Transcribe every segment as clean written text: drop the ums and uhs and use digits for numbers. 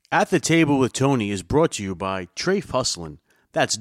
At the Table with Tony is brought to you by Trafe Hustlin'. That's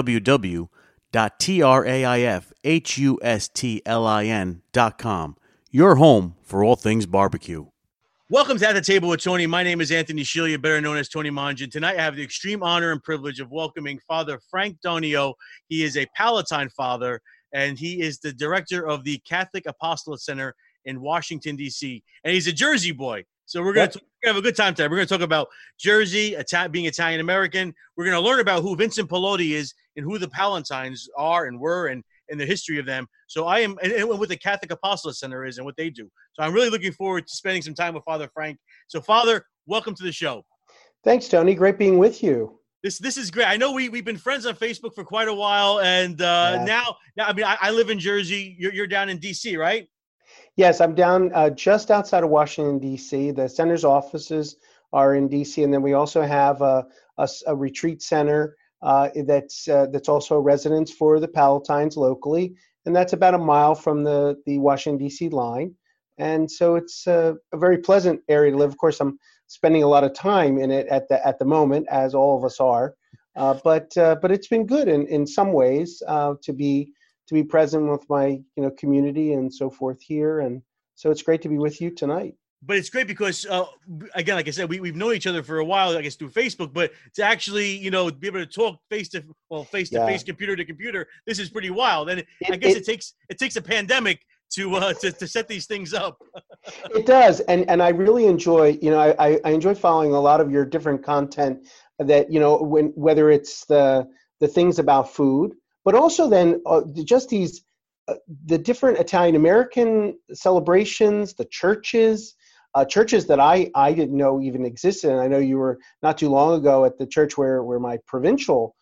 www.traifhustlin.com. Your home for all things barbecue. Welcome to At the Table with Tony. My name is Anthony Shelia, better known as Tony Mongeon. Tonight I have the extreme honor and privilege of welcoming Father Frank Donio. He is a Palatine father, and he is the director of the Catholic Apostolate Center in Washington, D.C., and he's a Jersey boy. So we're going to have a good time today. We're going to talk about Jersey, being Italian-American. We're going to learn about who Vincent Pallotti is and who the Palatines are and were and the history of them. So I am, and what the Catholic Apostolate Center is and what they do. So I'm really looking forward to spending some time with Father Frank. So Father, welcome to the show. Thanks, Tony. Great being with you. This is great. I know we've been friends on Facebook for quite a while, and now I mean I live in Jersey. You're down in D.C., right? Yes, I'm down just outside of Washington, D.C. The center's offices are in D.C., and then we also have a retreat center that's also a residence for the Palatines locally, and that's about a mile from the Washington, D.C. line. And so it's a very pleasant area to live. Of course, I'm spending a lot of time in it at the moment, as all of us are. But it's been good in some ways to be present with my community and so forth here, and so it's great to be with you tonight. But it's great because again, like I said, we've known each other for a while, I guess through Facebook, but to actually be able to talk face to face, computer to computer, this is pretty wild. And I guess it takes a pandemic to set these things up. It does, and I really enjoy I enjoy following a lot of your different content that whether it's the things about food, but also then just these the different Italian American celebrations, the churches that I didn't know even existed. And I know you were not too long ago at the church where my provincial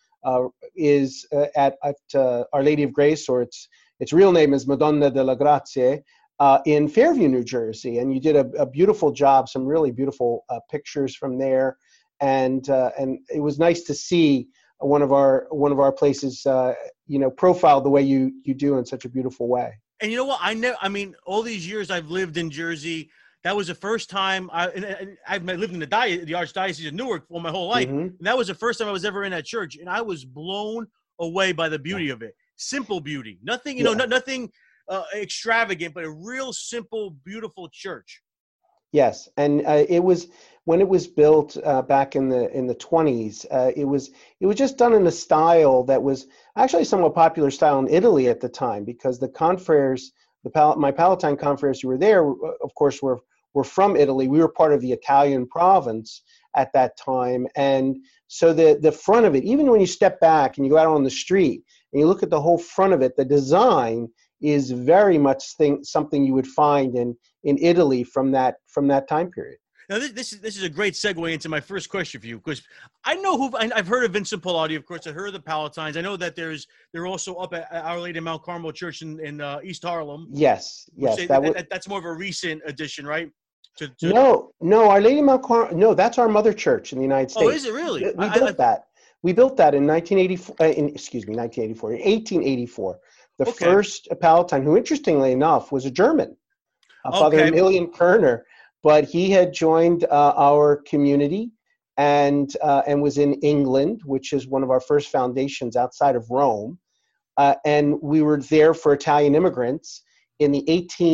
is at Our Lady of Grace, or its real name is Madonna della Grazie, in Fairview, New Jersey. And you did a beautiful job, some really beautiful pictures from there, and it was nice to see one of our places, profiled the way you do in such a beautiful way. And you know what? All these years I've lived in Jersey, that was the first time I've lived in the Archdiocese of Newark for my whole life. Mm-hmm. And that was the first time I was ever in that church. And I was blown away by the beauty of it. Simple beauty, nothing, nothing extravagant, but a real simple, beautiful church. Yes, and it was when it was built back in the 20s. It was just done in a style that was actually a somewhat popular style in Italy at the time, because the confreres, my Palatine confreres who were there, of course, were from Italy. We were part of the Italian province at that time, and so the front of it, even when you step back and you go out on the street and you look at the whole front of it, the design is very much something you would find in Italy from that time period. Now, this is a great segue into my first question for you, because I know I've heard of Vincent Pallotti, of course. I heard of the Palatines. I know that they're also up at Our Lady of Mount Carmel Church in East Harlem. Yes. That's more of a recent addition, right? No, Our Lady of Mount Carmel. No, that's our mother church in the United States. Oh, is it really? We built that in 1884. The first Palatine, who interestingly enough was a German, Father Emilian Kerner, but he had joined our community and was in England, which is one of our first foundations outside of Rome. And we were there for Italian immigrants in the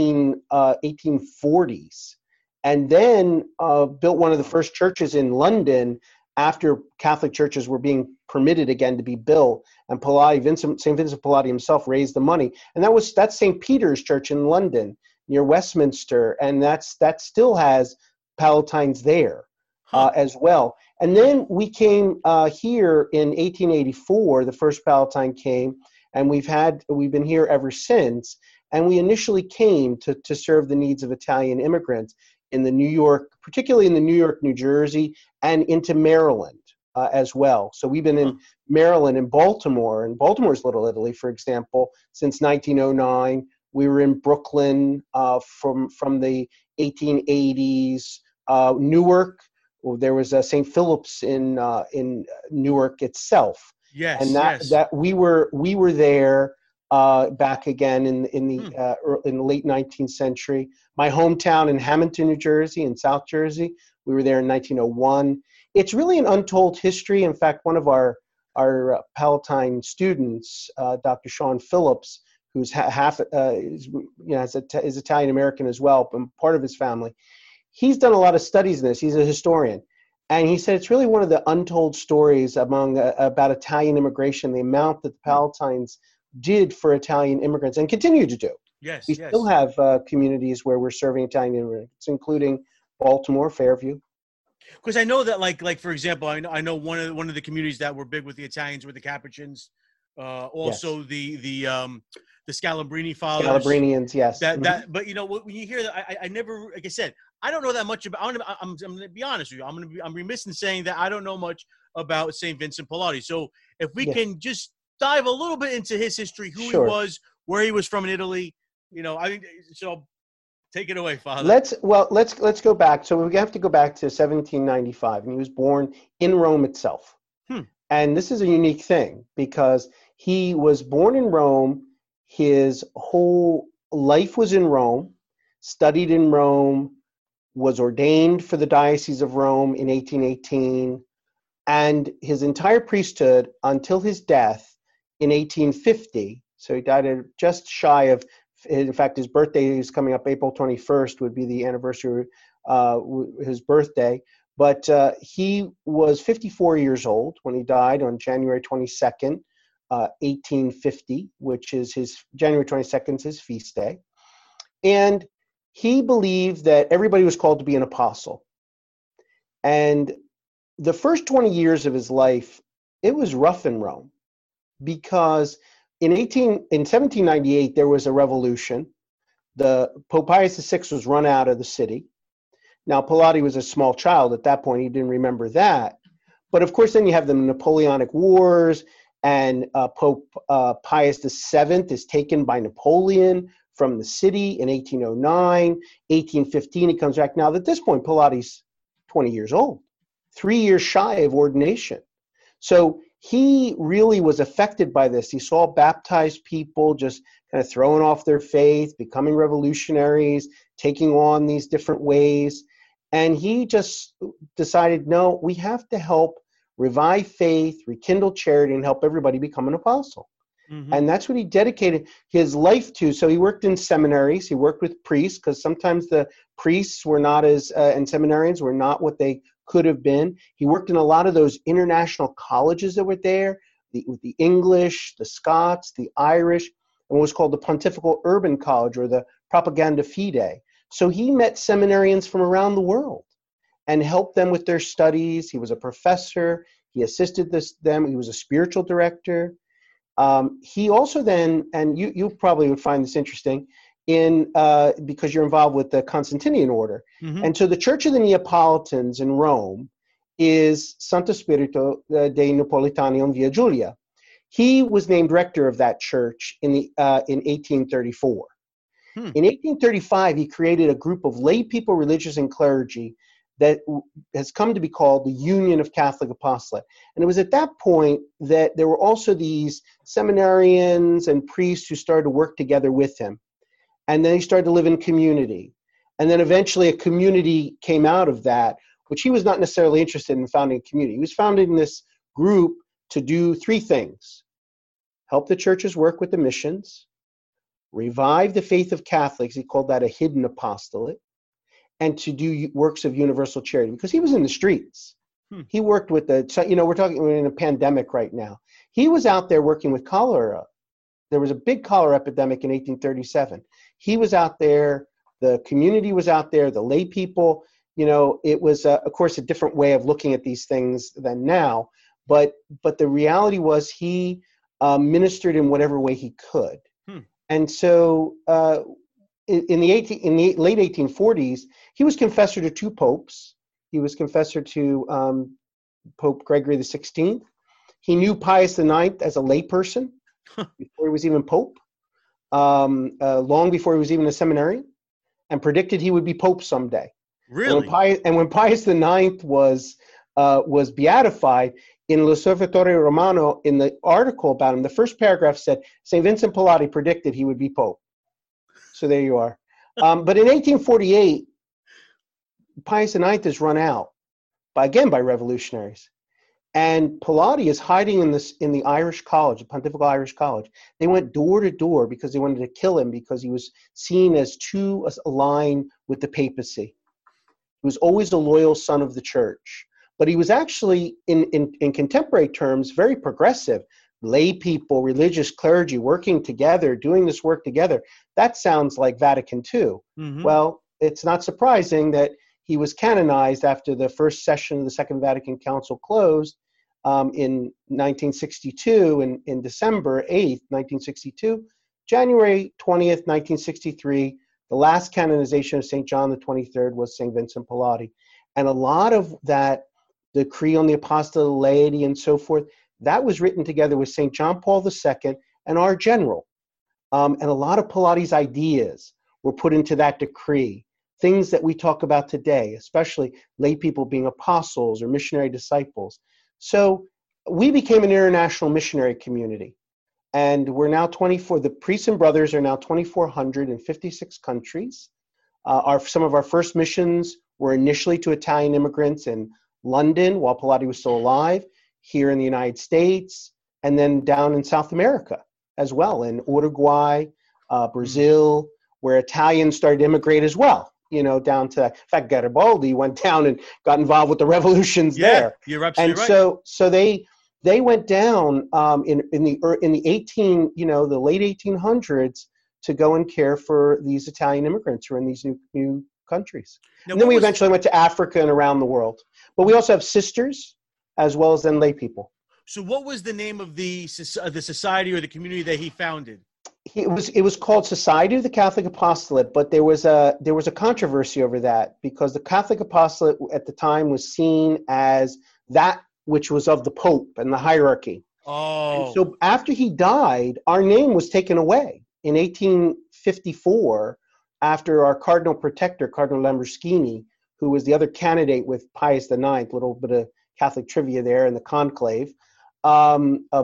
1840s, and then built one of the first churches in London after Catholic churches were being permitted again to be built, and St. Vincent Pallotti himself raised the money, and that's St. Peter's Church in London near Westminster, and that still has Palatines there as well. And then we came here in 1884. The first Palatine came, and we've been here ever since. And we initially came to serve the needs of Italian immigrants in particularly in the New York, New Jersey, and into Maryland as well. So we've been in Maryland and Baltimore, and Baltimore's Little Italy, for example, since 1909. We were in Brooklyn from the 1880s. Newark, there was St. Philip's in Newark itself. Yes, and that we were there back again in the late 19th century. My hometown in Hamilton, New Jersey, in South Jersey, we were there in 1901. it's really an untold history. In fact, one of our Palatine students, Dr. Sean Phillips, who's is Italian American as well, and part of his family, he's done a lot of studies in this. He's a historian. And he said it's really one of the untold stories about Italian immigration, the amount that the Palatines did for Italian immigrants and continue to do. Yes, we still have communities where we're serving Italian immigrants, including Baltimore, Fairview. Because I know that, like for example, I know one of the communities that were big with the Italians were the Capuchins, also yes. The Scalabrini fathers. Scalabrinians, yes. That, but when you hear that, I never, like I said, I don't know that much about. I'm going to be honest with you. I'm remiss in saying that I don't know much about St. Vincent Pallotti. So if we can just dive a little bit into his history, who he was, where he was from in Italy, so take it away, Father. Let's go back. So we have to go back to 1795, and he was born in Rome itself. And this is a unique thing because he was born in Rome. His whole life was in Rome, studied in Rome, was ordained for the Diocese of Rome in 1818, and his entire priesthood until his death in 1850. So he died at just shy of, in fact, his birthday is coming up April 21st would be the anniversary of his birthday. But he was 54 years old when he died on January 22nd, 1850, which is January 22nd is his feast day. And he believed that everybody was called to be an apostle. And the first 20 years of his life, it was rough in Rome because in 1798, there was a revolution. The Pope Pius VI was run out of the city. Now, Pallotti was a small child at that point. He didn't remember that. But of course, then you have the Napoleonic Wars, and Pope Pius VII is taken by Napoleon from the city in 1809. 1815, he comes back. Now, at this point, Pallotti's 20 years old, 3 years shy of ordination. So he really was affected by this. He saw baptized people just kind of throwing off their faith, becoming revolutionaries, taking on these different ways. And he just decided, no, we have to help revive faith, rekindle charity, and help everybody become an apostle. Mm-hmm. And that's what he dedicated his life to. So he worked in seminaries. He worked with priests because sometimes the priests were not as, and seminarians were not what they could have been. He worked in a lot of those international colleges that were there, with the English, the Scots, the Irish, and what was called the Pontifical Urban College or the Propaganda Fide. So he met seminarians from around the world and helped them with their studies. He was a professor. He assisted them. He was a spiritual director. He also then, and you probably would find this interesting, because you're involved with the Constantinian order. Mm-hmm. And so the Church of the Neapolitans in Rome is Santo Spirito dei Napolitani on Via Giulia. He was named rector of that church in 1834. In 1835, he created a group of lay people, religious, and clergy that has come to be called the Union of Catholic Apostolate. And it was at that point that there were also these seminarians and priests who started to work together with him. And then he started to live in community. And then eventually a community came out of that, which he was not necessarily interested in founding a community. He was founding this group to do three things: help the churches work with the missions, revive the faith of Catholics, he called that a hidden apostolate, and to do works of universal charity, because he was in the streets. He worked with we're in a pandemic right now. He was out there working with cholera. There was a big cholera epidemic in 1837. He was out there, the community was out there, the lay people, it was, of course, a different way of looking at these things than now. But the reality was he ministered in whatever way he could. And so in the late 1840s, he was confessor to two popes. He was confessor to Pope Gregory XVI. He knew Pius IX as a layperson before he was even pope, long before he was even a seminarian, and predicted he would be pope someday. Really? And when Pius IX was beatified, in L'Osservatore Romano, in the article about him, the first paragraph said, St. Vincent Pallotti predicted he would be pope. So there you are. But in 1848, Pius IX is run out. by revolutionaries. And Pallotti is hiding in the Irish College, the Pontifical Irish College. They went door to door because they wanted to kill him because he was seen as too aligned with the papacy. He was always a loyal son of the church. But he was actually, in contemporary terms, very progressive. Lay people, religious clergy working together, doing this work together. That sounds like Vatican II. Mm-hmm. Well, it's not surprising that he was canonized after the first session of the Second Vatican Council closed in 1962, in December 8th, 1962. January 20th, 1963, the last canonization of St. John the 23rd was St. Vincent Pallotti. And a lot of that, the Decree on the Apostolate of Laity and so forth, that was written together with St. John Paul II and our general. And a lot of Pallotti's ideas were put into that decree. Things that we talk about today, especially lay people being apostles or missionary disciples. So we became an international missionary community. And we're now the priests and brothers are now 2,400 in 56 countries. Some of our first missions were initially to Italian immigrants in London while Pallotti was still alive, here in the United States, and then down in South America as well, in Uruguay, Brazil, where Italians started to immigrate as well. Down to, in fact, Garibaldi went down and got involved with the revolutions there. You're absolutely right. And so they went down in the late 1800s to go and care for these Italian immigrants who are in these new countries. Now, and then we eventually went to Africa and around the world. But we also have sisters as well as then lay people. So what was the name of the society or the community that he founded? It was called Society of the Catholic Apostolate, but there was a controversy over that because the Catholic Apostolate at the time was seen as that which was of the Pope and the hierarchy. Oh. And so after he died, our name was taken away in 1854 after our Cardinal Protector, Cardinal Lamborghini, who was the other candidate with Pius IX, little bit of Catholic trivia there in the conclave of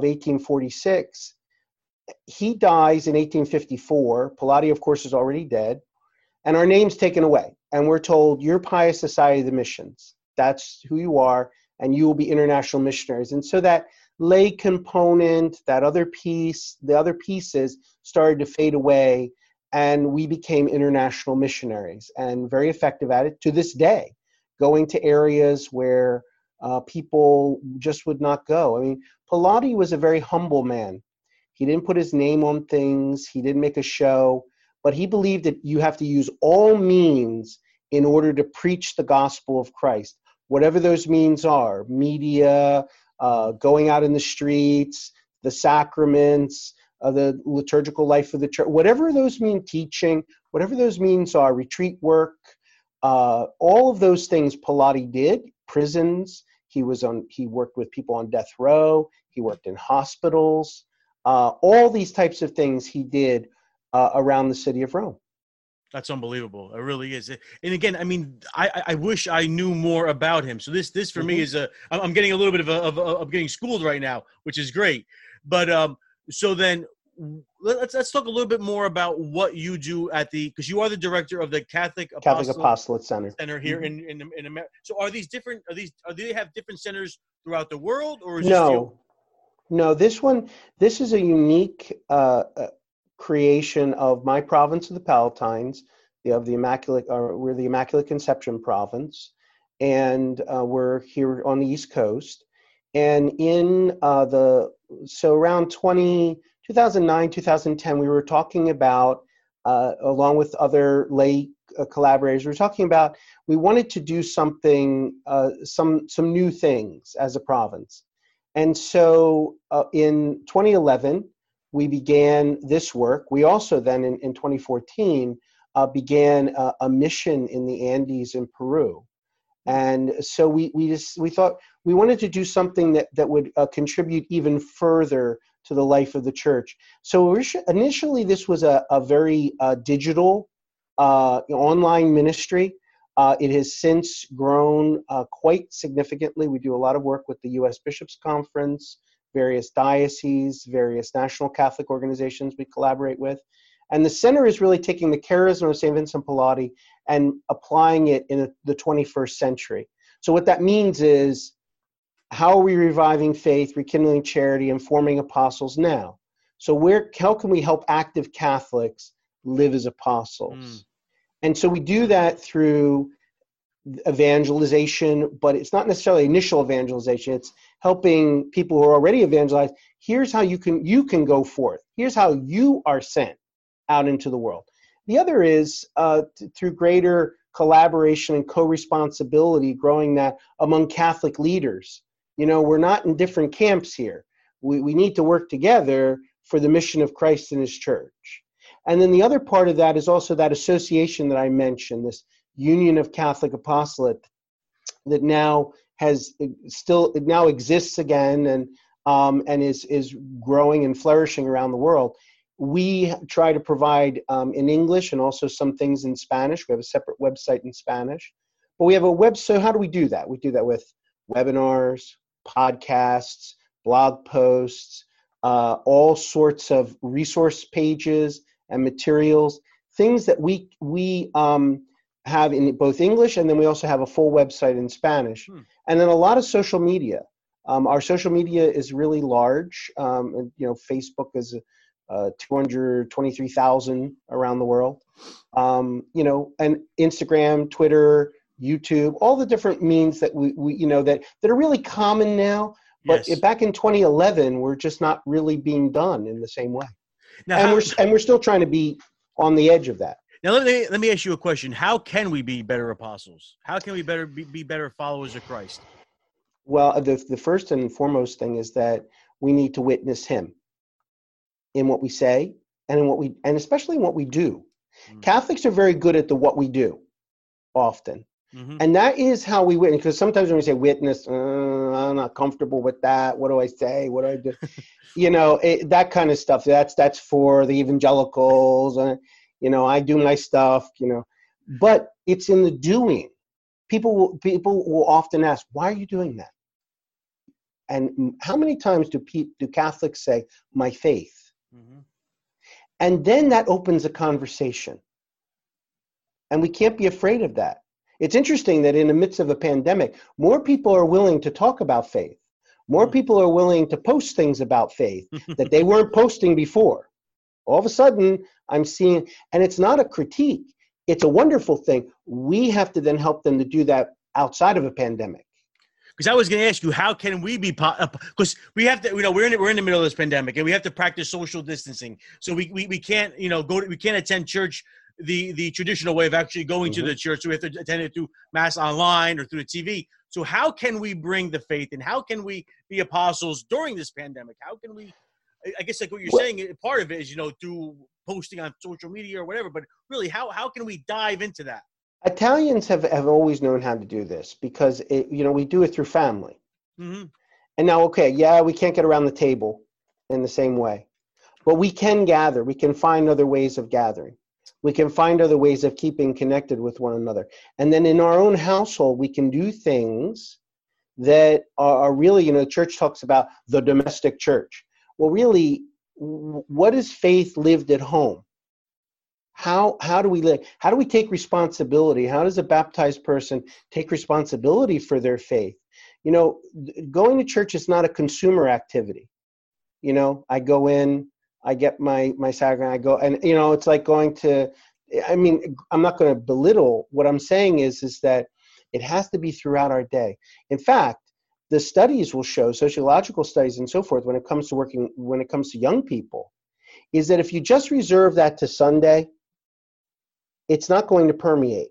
1846. He dies in 1854. Pallotti, of course, is already dead. And our name's taken away. And we're told, you're Pius Society of the Missions. That's who you are. And you will be international missionaries. And so that lay component, the other pieces started to fade away. And we became international missionaries and very effective at it to this day, going to areas where people just would not go. I mean, Pallotti was a very humble man. He didn't put his name on things. He didn't make a show, but he believed that you have to use all means in order to preach the gospel of Christ, whatever those means are, media, going out in the streets, the sacraments, the liturgical life of the church, whatever those mean, teaching, whatever those means are, retreat work, all of those things Pallotti did, prisons, he worked with people on death row, he worked in hospitals, all these types of things he did around the city of Rome. That's unbelievable. It really is. And again, I mean, I wish I knew more about him. So this for me is I'm getting a little bit of getting schooled right now, which is great. But so then let's talk a little bit more about what you do because you are the director of the Catholic Apostolate Center here in America. So do they have different centers throughout the world, or is No, this is a unique creation of my province of the Palatines, we're the Immaculate Conception province, and we're here on the East Coast. And so around 2009, 2010, we were talking about, along with other lay collaborators, we wanted to do something, some new things as a province. And so in 2011, we began this work. We also then in 2014 began a mission in the Andes in Peru. And so we thought we wanted to do something that would contribute even further to the life of the church. So initially this was a very digital online ministry. It has since grown quite significantly. We do a lot of work with the U.S. Bishops' Conference, various dioceses, various national Catholic organizations we collaborate with. And the center is really taking the charism of St. Vincent Pallotti and applying it in the 21st century. So what that means is, how are we reviving faith, rekindling charity, and forming apostles now? So how can we help active Catholics live as apostles? And so we do that through evangelization, but it's not necessarily initial evangelization. It's helping people who are already evangelized. Here's how you can go forth. Here's how you are sent out into the world. The other is through greater collaboration and co-responsibility, growing that among Catholic leaders. We're not in different camps here. We need to work together for the mission of Christ and his church. And then the other part of that is also that association that I mentioned, this Union of Catholic Apostolate, that now exists again and is growing and flourishing around the world. We try to provide in English and also some things in Spanish. We have a separate website in Spanish, but we have a web. So how do we do that? We do that with webinars, podcasts, blog posts, all sorts of resource pages and materials, things that we have in both English, and then we also have a full website in Spanish. And then a lot of social media. Our social media is really large. Facebook is 223,000 around the world. And Instagram, Twitter, YouTube, all the different means that that are really common now. But back in 2011, we're just not really being done in the same way. Now, we're still trying to be on the edge of that. Now, let me ask you a question. How can we be better apostles? How can we be better followers of Christ? Well, the first and foremost thing is that we need to witness him in what we say and especially in what we do. Catholics are very good at what we do often. And that is how we witness, because sometimes when we say witness, I'm not comfortable with that. What do I say? What do I do? That kind of stuff. That's for the evangelicals. I do my stuff, but it's in the doing. People will often ask, why are you doing that? And how many times do Catholics say, my faith? And then that opens a conversation. And we can't be afraid of that. It's interesting that in the midst of a pandemic, more people are willing to talk about faith. More people are willing to post things about faith that they weren't posting before. All of a sudden, I'm seeing, and it's not a critique. It's a wonderful thing. We have to then help them to do that outside of a pandemic. Because I was going to ask you, how can we be, because we have to, we're in the middle of this pandemic and we have to practice social distancing. So we can't, we can't attend church the traditional way of actually going to the church. So we have to attend it through mass online or through the TV. So how can we bring the faith, and how can we be apostles during this pandemic? How can we, I guess like what you're saying, part of it is, through posting on social media or whatever, but really how can we dive into that? Italians have always known how to do this because we do it through family. And now, we can't get around the table in the same way, but we can gather. We can find other ways of gathering. We can find other ways of keeping connected with one another. And then in our own household, we can do things that are really, the church talks about the domestic church. Well, really, what is faith lived at home? How do we live? How do we take responsibility? How does a baptized person take responsibility for their faith? Going to church is not a consumer activity. I go in, I get my sacrament, I go, and it's like going to, I'm not going to belittle. What I'm saying is that it has to be throughout our day. In fact, the studies will show, sociological studies and so forth, when it comes to young people, is that if you just reserve that to Sunday, it's not going to permeate.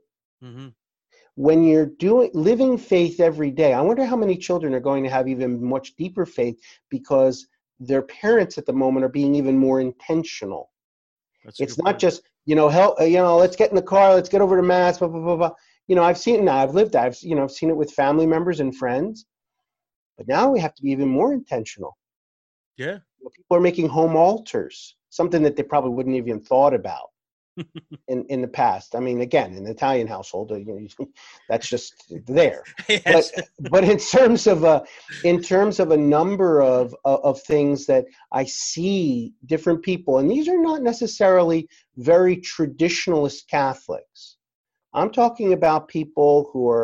When you're living faith every day, I wonder how many children are going to have even much deeper faith because their parents at the moment are being even more intentional. It's not just, let's get in the car, let's get over to mass, blah, blah, blah, blah. I've seen it now, I've lived that. I've seen it with family members and friends, but now we have to be even more intentional. Yeah. People are making home altars, something that they probably wouldn't even thought about in the past. Again, in the Italian household, that's just there. Yes. But in terms of a number of things that I see different people, and these are not necessarily very traditionalist Catholics. I'm talking about people who are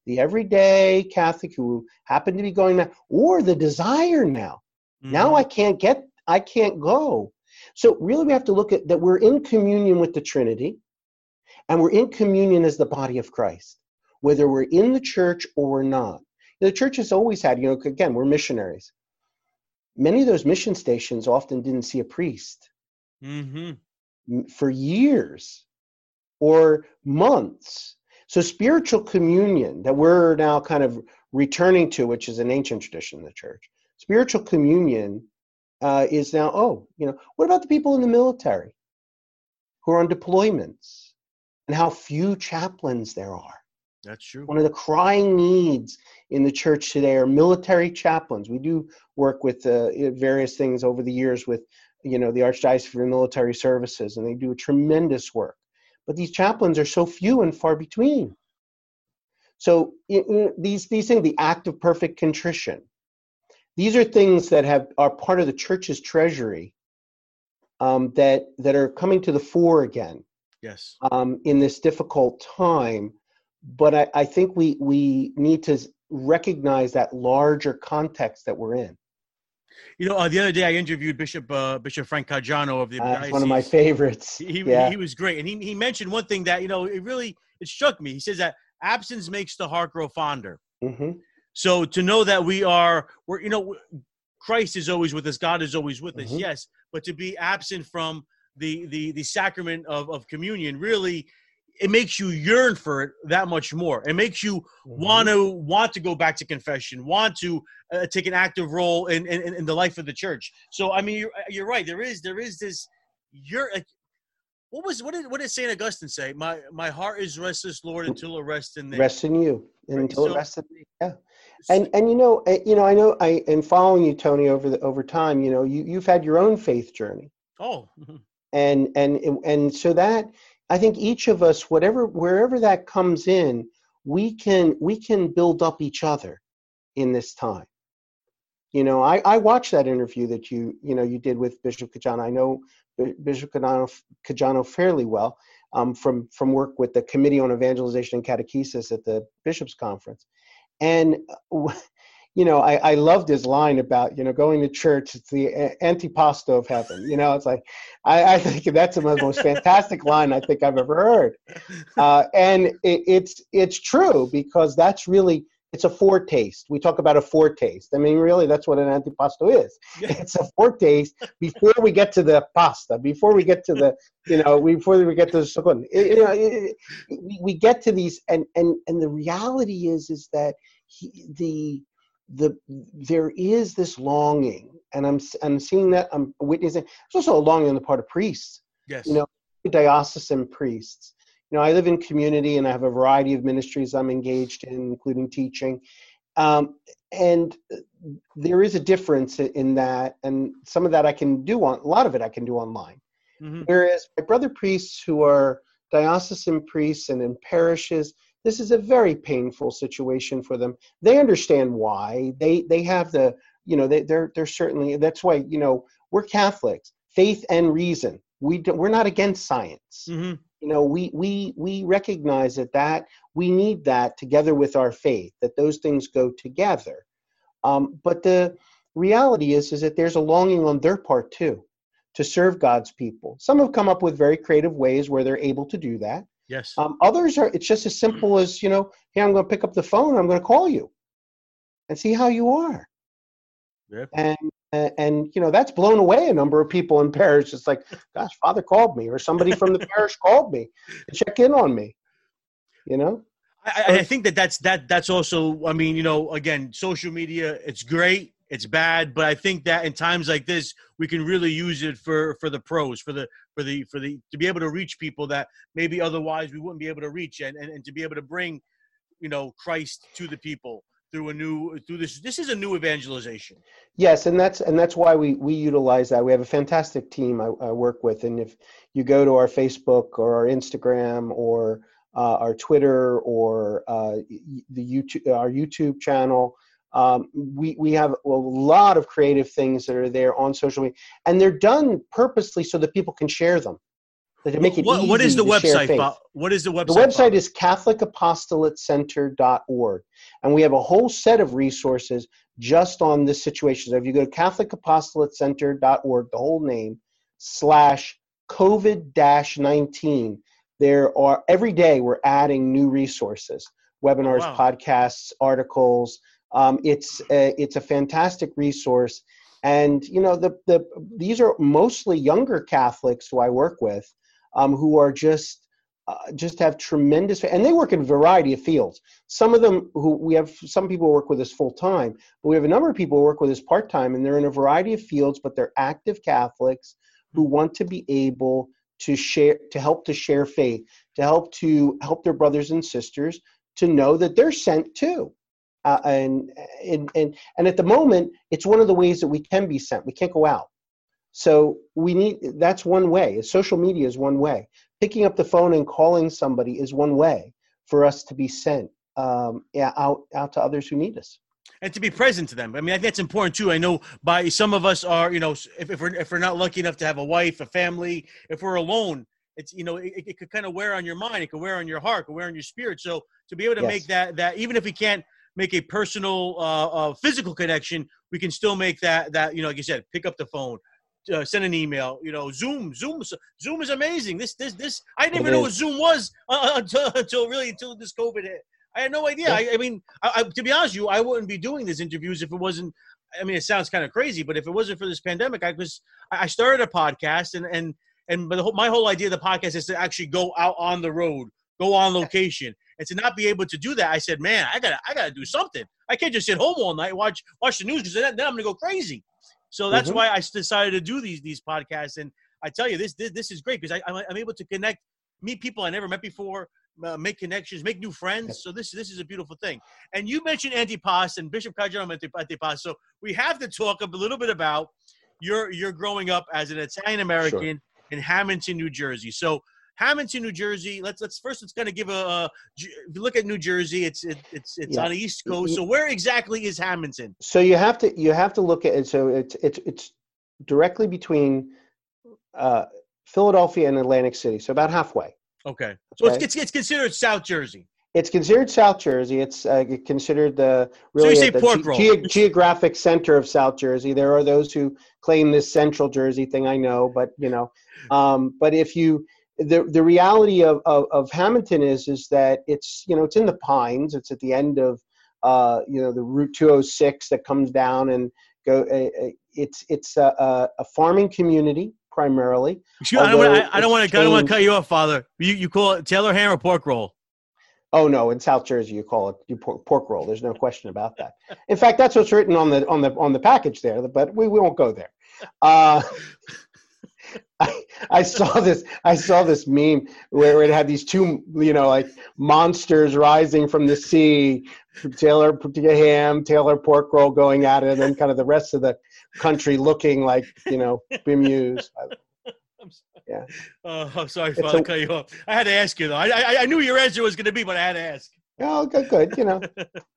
the everyday Catholic who happen to be going now, or the desire now. Now I can't go. So really we have to look at that we're in communion with the Trinity, and we're in communion as the body of Christ, whether we're in the church or we're not. The church has always had, again, we're missionaries. Many of those mission stations often didn't see a priest for years or months. So spiritual communion that we're now kind of returning to, which is an ancient tradition in the church, spiritual communion is now, what about the people in the military who are on deployments and how few chaplains there are? That's true. One of the crying needs in the church today are military chaplains. We do work with various things over the years with, the Archdiocese for Military Services, and they do tremendous work. But these chaplains are so few and far between. So these things, the act of perfect contrition, these are things that are part of the church's treasury that are coming to the fore again. Yes. In this difficult time. But I think we need to recognize that larger context that we're in. The other day I interviewed Bishop Frank Caggiano of the diocese. One of my favorites. He was great, and he mentioned one thing that it struck me. He says that absence makes the heart grow fonder. Mm-hmm. So to know that Christ is always with us, God is always with us, yes, but to be absent from the sacrament of communion, really, it makes you yearn for it that much more. It makes you want to go back to confession, want to take an active role in the life of the church. So I mean, you're right. There is this. What did Saint Augustine say? My heart is restless, Lord, until it rests in thee. Rests in you, until it rests in me. Yeah. And I know I am following you, Tony, over time. You've had your own faith journey. Oh. And so that. I think each of us, wherever that comes in, we can build up each other in this time. I watched that interview that you did with Bishop Caggiano. I know Bishop Caggiano fairly well from work with the Committee on Evangelization and Catechesis at the Bishops' Conference. And I loved his line about, going to church, it's the antipasto of heaven. It's like, I think that's the most fantastic line I think I've ever heard. And it's true, because that's really, it's a foretaste. We talk about a foretaste. I mean, really, that's what an antipasto is. Yeah. It's a foretaste before we get to the pasta, before we get to the, before we get to the secondo. We get to these, and the reality is that there is this longing, and I'm seeing that, I'm witnessing. There's also a longing on the part of priests. Yes. Diocesan priests. I live in community, and I have a variety of ministries I'm engaged in, including teaching. And there is a difference in that, and some of that I can do a lot of it I can do online. Mm-hmm. Whereas my brother priests who are diocesan priests and in parishes, this is a very painful situation for them. They understand why. They have the, they're certainly, that's why, we're Catholics, faith and reason. We're not against science. Mm-hmm. We recognize that we need that together with our faith, that those things go together. But the reality is that there's a longing on their part too, to serve God's people. Some have come up with very creative ways where they're able to do that. Yes. Others it's just as simple as, hey, I'm going to pick up the phone, I'm going to call you and see how you are. Yep. And that's blown away a number of people in parish. It's like, gosh, Father called me, or somebody from the parish called me to check in on me. I think that's also, I mean, again, social media, it's great, it's bad, but I think that in times like this, we can really use it for the pros, to be able to reach people that maybe otherwise we wouldn't be able to reach, and to be able to bring, Christ to the people through this. This is a new evangelization. Yes, and that's why we utilize that. We have a fantastic team I work with, and if you go to our Facebook or our Instagram or our Twitter or our YouTube channel, we have a lot of creative things that are there on social media, and they're done purposely so that people can share them. to make it easy what is the to share website? faith. What is the website? The website is CatholicApostolatecenter.org, and we have a whole set of resources just on this situation. So if you go to CatholicApostolatecenter.org, the whole name, /COVID-19, there are, every day we're adding new resources, webinars, podcasts, articles. It's a fantastic resource. And, you know, these are mostly younger Catholics who I work with, who are just have tremendous, and they work in a variety of fields. Some of them some people work with us full time, but we have a number of people who work with us part time, and they're in a variety of fields, but they're active Catholics who want to be able to help share faith, to help their brothers and sisters to know that they're sent too. And at the moment, it's one of the ways that we can be sent. We can't go out. So that's one way. Social media is one way. Picking up the phone and calling somebody is one way for us to be sent out to others who need us. And to be present to them. I mean, I think that's important too. I know some of us are, you know, if we're not lucky enough to have a wife, a family, if we're alone, it's, you know, it could kind of wear on your mind. It could wear on your heart, it could wear on your spirit. So to be able to make that, even if we can't make a personal, physical connection, we can still make that, you know, like you said, pick up the phone, send an email, you know, Zoom is amazing. This, I didn't even know what Zoom was until this COVID hit. I had no idea. I mean, to be honest with you, I wouldn't be doing these interviews if it wasn't, I mean, it sounds kind of crazy, but if it wasn't for this pandemic, I started a podcast but my whole idea of the podcast is to actually go out on the road, go on location, and to not be able to do that. I said, man, I gotta do something. I can't just sit home all night, watch the news, because then I'm going to go crazy. So that's why I decided to do these podcasts. And I tell you, this is great because I'm able to meet people I never met before, make connections, make new friends. So this is a beautiful thing. And you mentioned Antipas and Bishop Cardinal Antipas. So we have to talk a little bit about your growing up as an Italian American in Hamilton, New Jersey. So Hamilton, New Jersey. Let's kind of give if you look at New Jersey, it's on the East Coast. So where exactly is Hamilton? So you have to look at it. So it's directly between Philadelphia and Atlantic City. So about halfway. Okay. So it's considered South Jersey. It's considered South Jersey. It's considered the geographic center of South Jersey. There are those who claim this Central Jersey thing. I know, but you know, but if you the reality of Hamilton is that it's, you know, it's in the Pines. It's at the end of you know, the Route 206 that comes down and go. It's a farming community primarily. Excuse me, I don't want to cut you off, Father. You call it Taylor ham or pork roll? Oh no, in South Jersey you call it pork roll. There's no question about that. In fact, that's what's written on the package there. But we won't go there. I saw this meme where it had these two, you know, like monsters rising from the sea, Taylor ham, Taylor pork roll going at it, and then kind of the rest of the country looking like, you know, bemused. Yeah. I'm sorry, Father, cut you off. I had to ask you though. I knew your answer was going to be, but I had to ask. Oh, good. You know.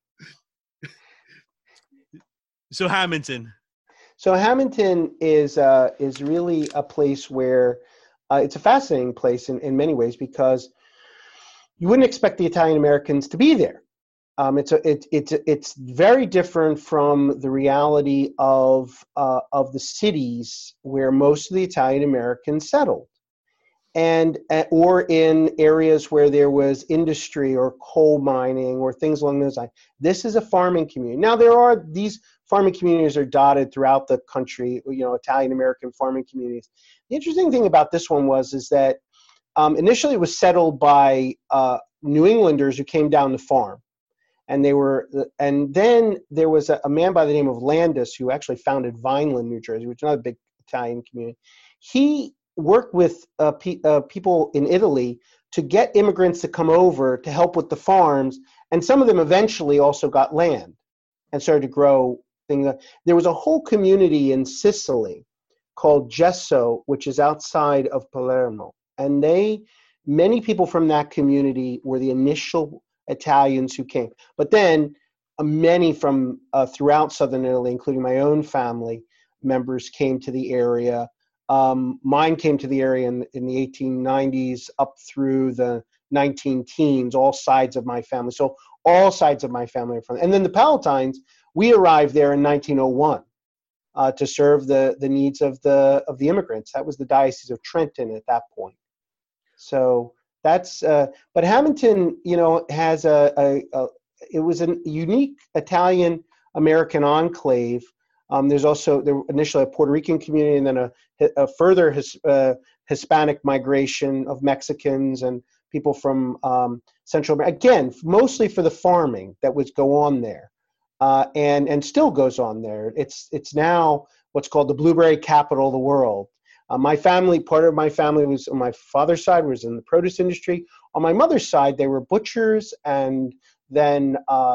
So Hamilton. So Hamilton is really a place where it's a fascinating place in many ways, because you wouldn't expect the Italian Americans to be there. It's very different from the reality of the cities where most of the Italian Americans settled, and or in areas where there was industry or coal mining or things along those lines. This is a farming community. Now these farming communities are dotted throughout the country, you know, Italian American farming communities. The interesting thing about this one is that initially it was settled by New Englanders who came down to farm. And then there was a man by the name of Landis who actually founded Vineland, New Jersey, which is another big Italian community. He worked with people in Italy to get immigrants to come over to help with the farms, and some of them eventually also got land and started to grow things. There was a whole community in Sicily called Gesso, which is outside of Palermo, and many people from that community were the initial Italians who came. But then many from throughout southern Italy, including my own family members, came to the area. Mine came to the area in the 1890s up through the 19 teens, all sides of my family. So all sides of my family are from. And then the Palatines, we arrived there in 1901 to serve the needs of the immigrants. That was the Diocese of Trenton at that point. So that's, but Hamilton, has it was a unique Italian-American enclave. There's also initially a Puerto Rican community, and then a further Hispanic migration of Mexicans and people from Central America. Again, mostly for the farming that would go on there, and still goes on there. It's now what's called the blueberry capital of the world. Part of my family was on my father's side was in the produce industry. On my mother's side, they were butchers and then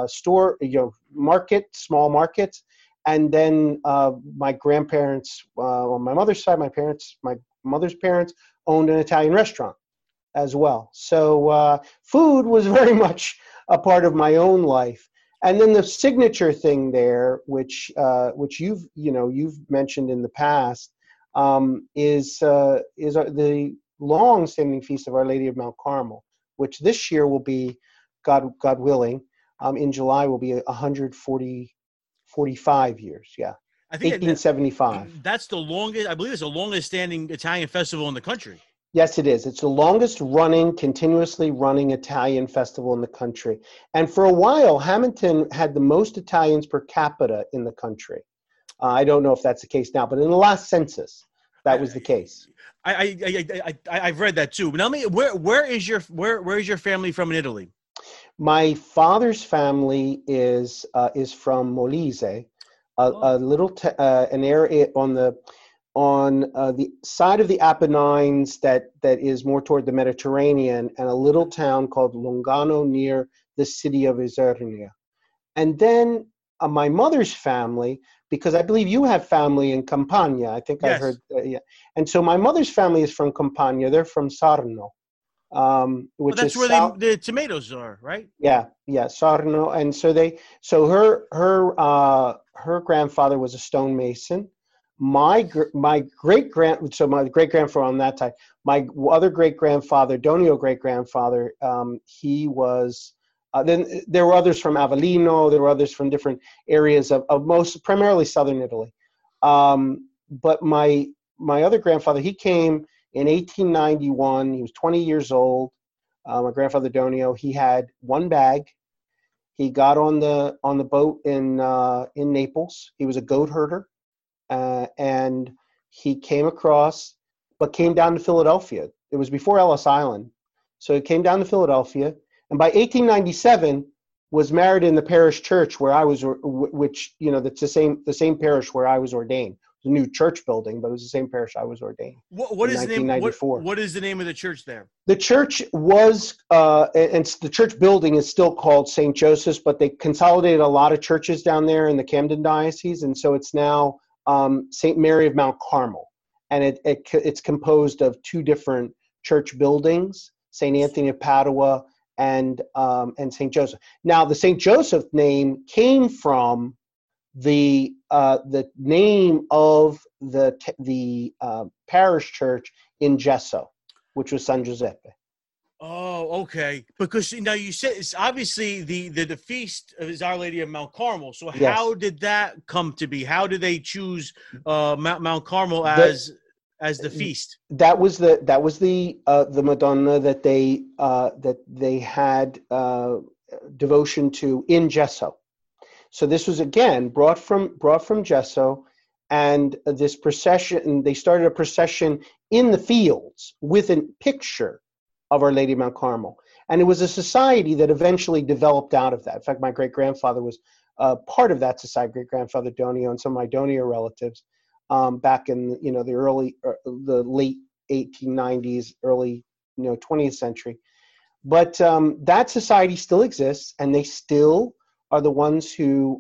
small markets. And then my grandparents, on my mother's side, my mother's parents owned an Italian restaurant as well. So food was very much a part of my own life. And then the signature thing there, which you've mentioned in the past, is the long-standing feast of Our Lady of Mount Carmel, which this year will be, God willing, in July will be 145 years. Yeah, I think 1875. That's the longest. I believe it's the longest-standing Italian festival in the country. Yes, it is. It's the longest-running, continuously running Italian festival in the country. And for a while, Hamilton had the most Italians per capita in the country. I don't know if that's the case now, but in the last census, that was the case. I've read that too. But tell me, where is your family from in Italy? My father's family is from Molise, a little an area on the side of the Apennines that is more toward the Mediterranean, and a little town called Lungano near the city of Isernia. And then my mother's family, because I believe you have family in Campania. I think yes. I heard, yeah. And so my mother's family is from Campania. They're from Sarno, which that's is where the tomatoes are, right? Yeah, Sarno. And so her grandfather was a stonemason. My great grandfather on that time, my other great grandfather, Donio great grandfather, he was. Then there were others from Avellino. There were others from different areas of primarily southern Italy. But my other grandfather, he came in 1891. He was 20 years old. My grandfather Donio, he had one bag. He got on the boat in Naples. He was a goat herder, and he came down to Philadelphia. It was before Ellis Island, so he came down to Philadelphia. And by 1897, was married in the parish church where I was, that's the same parish where I was ordained. It was a new church building, but it was the same parish I was ordained. What is the name? What is the name of the church there? The church was, and the church building is still called St. Joseph's, but they consolidated a lot of churches down there in the Camden Diocese, and so it's now St. Mary of Mount Carmel, and it's composed of two different church buildings: St. Anthony of Padua and St. Joseph. Now, the St. Joseph name came from the name of the parish church in Gesso, which was San Giuseppe. Oh, okay. Because now you said it's obviously the feast is Our Lady of Mount Carmel. So how did that come to be? How did they choose Mount Carmel as the feast? That was the Madonna that they had devotion to in Gesso. So this was again brought from Gesso, and this procession. They started a procession in the fields with a picture of Our Lady of Mount Carmel, and it was a society that eventually developed out of that. In fact, my great grandfather was part of that society. Great grandfather Donio and some of my Donio relatives. Back in the late 1890s, early 20th century, but that society still exists, and they still are the ones who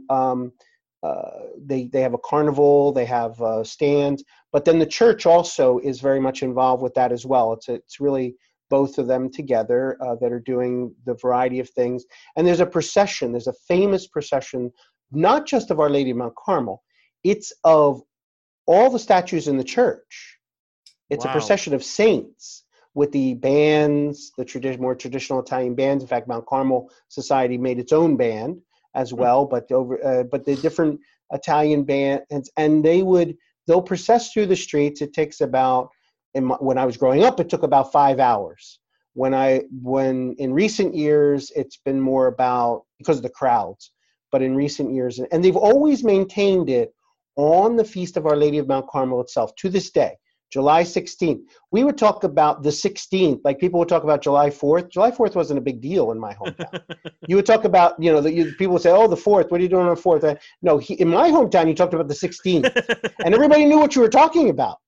they have a carnival, they have stands, but then the church also is very much involved with that as well. It's really both of them together that are doing the variety of things, and there's a procession. There's a famous procession, not just of Our Lady of Mount Carmel, it's of all the statues in the church It's a Wow. procession of saints with the bands, the more traditional Italian bands. In fact, Mount Carmel Society made its own band as well, but the different Italian bands, and they'll process through the streets. It takes about, when I was growing up, it took about 5 hours. When in recent years, it's been more about, because of the crowds, but in recent years, and they've always maintained it on the Feast of Our Lady of Mount Carmel itself to this day. July 16th. We would talk about the 16th, like people would talk about July 4th. July 4th wasn't a big deal in my hometown. You would talk about, people would say, oh, the 4th, what are you doing on the 4th? No, in my hometown, you talked about the 16th. And everybody knew what you were talking about.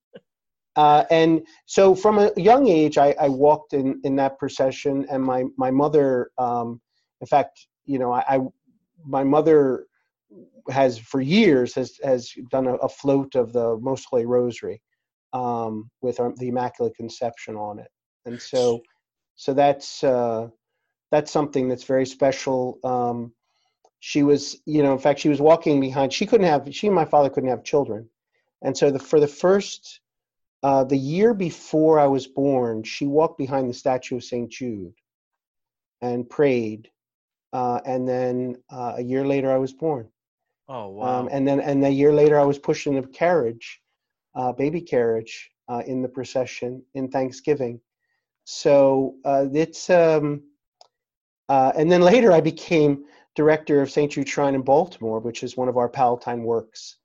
And so from a young age, I walked in that procession, and my mother, in fact, my mother has for years has done a float of the Most Holy Rosary with the Immaculate Conception on it, and so that's something that's very special. She was, in fact, she was walking behind. She and my father couldn't have children, and so for the first, the year before I was born, she walked behind the statue of St. Jude and prayed, and then a year later I was born. Oh wow! And then a year later I was pushed in a carriage. Baby carriage in the procession in Thanksgiving. So it's and then later I became director of St. Jude Shrine in Baltimore, which is one of our Palatine works.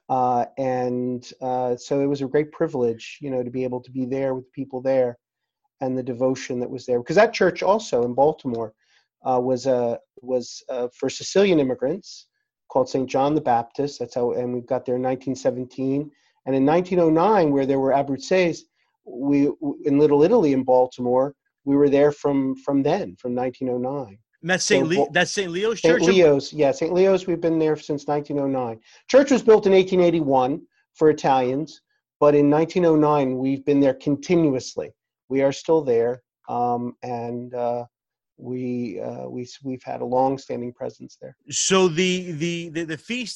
And so it was a great privilege, to be able to be there with people there, and the devotion that was there. Because that church also in Baltimore was for Sicilian immigrants, called St. John the Baptist. That's how, and we got there in 1917. And in 1909, where there were Abruzzes, in Little Italy in Baltimore, we were there from 1909. And that's St. Leo's St. Church? Leo's, yeah, St. Leo's, we've been there since 1909. Church was built in 1881 for Italians, but in 1909, we've been there continuously. We are still there, and we've had a long-standing presence there. So the feast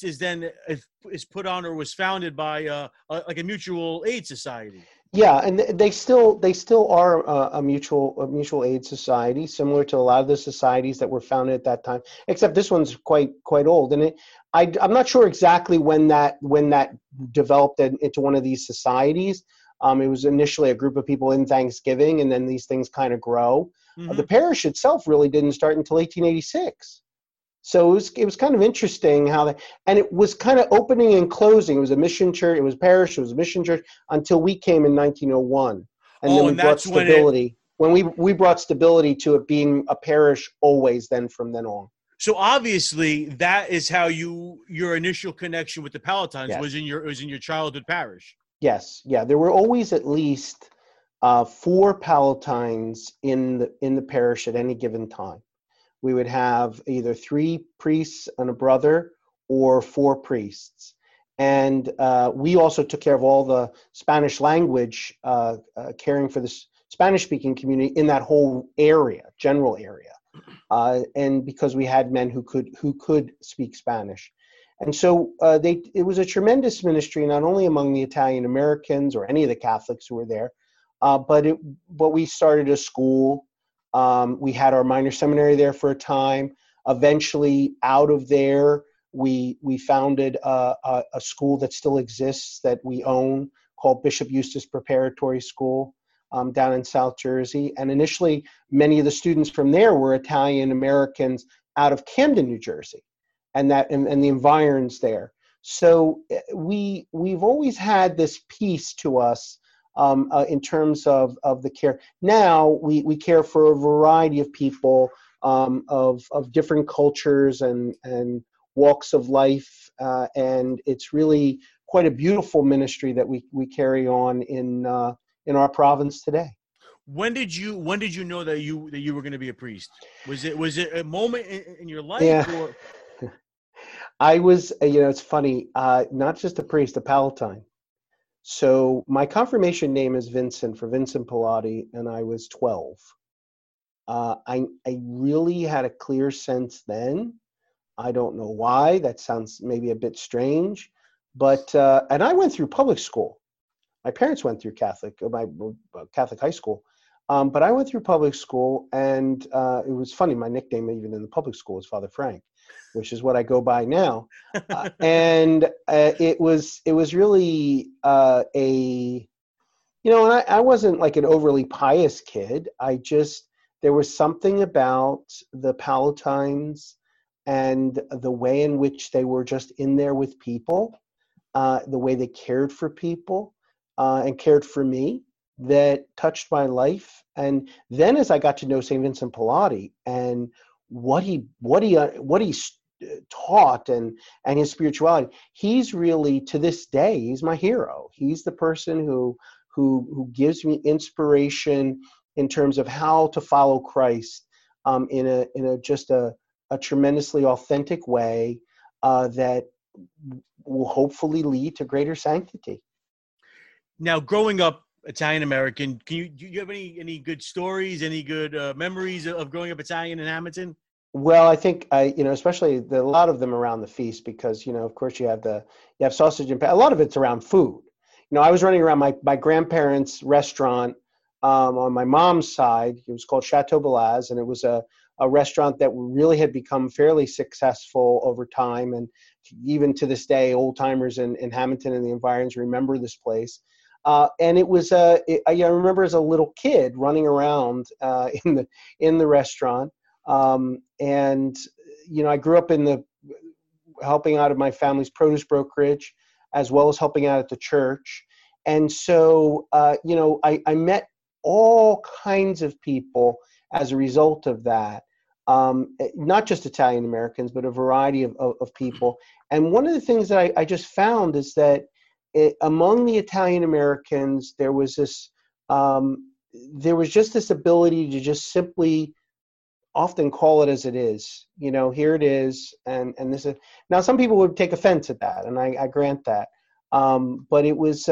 is put on, or was founded by like a mutual aid society. Yeah, and they still are a mutual aid society, similar to a lot of the societies that were founded at that time. Except this one's quite old, and I'm not sure exactly when that developed into one of these societies. It was initially a group of people in Thanksgiving, and then these things kind of grow. Mm-hmm. The parish itself really didn't start until 1886. So it was kind of interesting and it was kind of opening and closing. It was a mission church, it was parish, it was a mission church until we came in 1901. And then we brought stability. When we brought stability to it being a parish always from then on. So obviously that is how your initial connection with the Palatines. Yes. was in your childhood parish. Yes. Yeah. There were always at least 4 Palatines in the parish at any given time. We would have either 3 priests and a brother or 4 priests. And we also took care of all the Spanish language, caring for the Spanish-speaking community in that whole area, general area. And because we had men who could speak Spanish. And so it was a tremendous ministry, not only among the Italian Americans or any of the Catholics who were there, but we started a school. We had our minor seminary there for a time. Eventually, out of there, we founded a school that still exists that we own called Bishop Eustace Preparatory School down in South Jersey. And initially, many of the students from there were Italian Americans out of Camden, New Jersey, and the environs there. So we've always had this piece to us. In terms of the care. Now we care for a variety of people of different cultures and walks of life, and it's really quite a beautiful ministry that we carry on in our province today. When did you know that you were going to be a priest? Was it a moment in your life? Yeah. Or? I was, it's funny, not just a priest, a Palatine. So my confirmation name is Vincent, for Vincent Pilati, and I was 12. I really had a clear sense then. I don't know why. That sounds maybe a bit strange, but and I went through public school. my parents went through Catholic high school. But I went through public school, and it was funny. My nickname, even in the public school, was Father Frank, which is what I go by now. And it was really and I wasn't like an overly pious kid. There was something about the Pallottines and the way in which they were just in there with people, the way they cared for people and cared for me, that touched my life. And then as I got to know St. Vincent Pallotti and what he taught and his spirituality, he's really, to this day, he's my hero. He's the person who gives me inspiration in terms of how to follow Christ in a tremendously authentic way that will hopefully lead to greater sanctity. Now, growing up Italian American, do you have any good stories, any good memories of growing up Italian in Hamilton? Well, I think especially a lot of them around the feast, because of course you have sausage and a lot of it's around food. I was running around my grandparents' restaurant on my mom's side. It was called Chateau Balaz, and it was a restaurant that really had become fairly successful over time. And even to this day, old timers in Hamilton and the environs remember this place. And it was I remember as a little kid running around in the restaurant, and I grew up helping out of my family's produce brokerage, as well as helping out at the church. And so I met all kinds of people as a result of that, not just Italian Americans, but a variety of people. And one of the things that I just found is that among the Italian Americans, there was just this ability to just simply often call it as it is. Here it is, and this is. Now, some people would take offense at that, and I grant that. But it was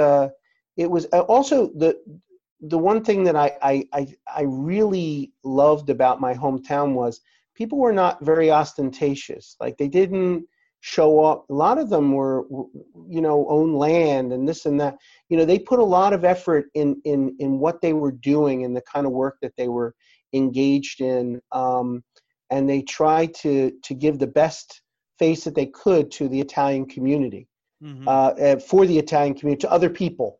also the one thing that I really loved about my hometown was people were not very ostentatious. Like, they didn't show up. A lot of them were, own land and this and that. They put a lot of effort in what they were doing and the kind of work that they were engaged in. And they tried to give the best face that they could to the Italian community, for the Italian community, to other people,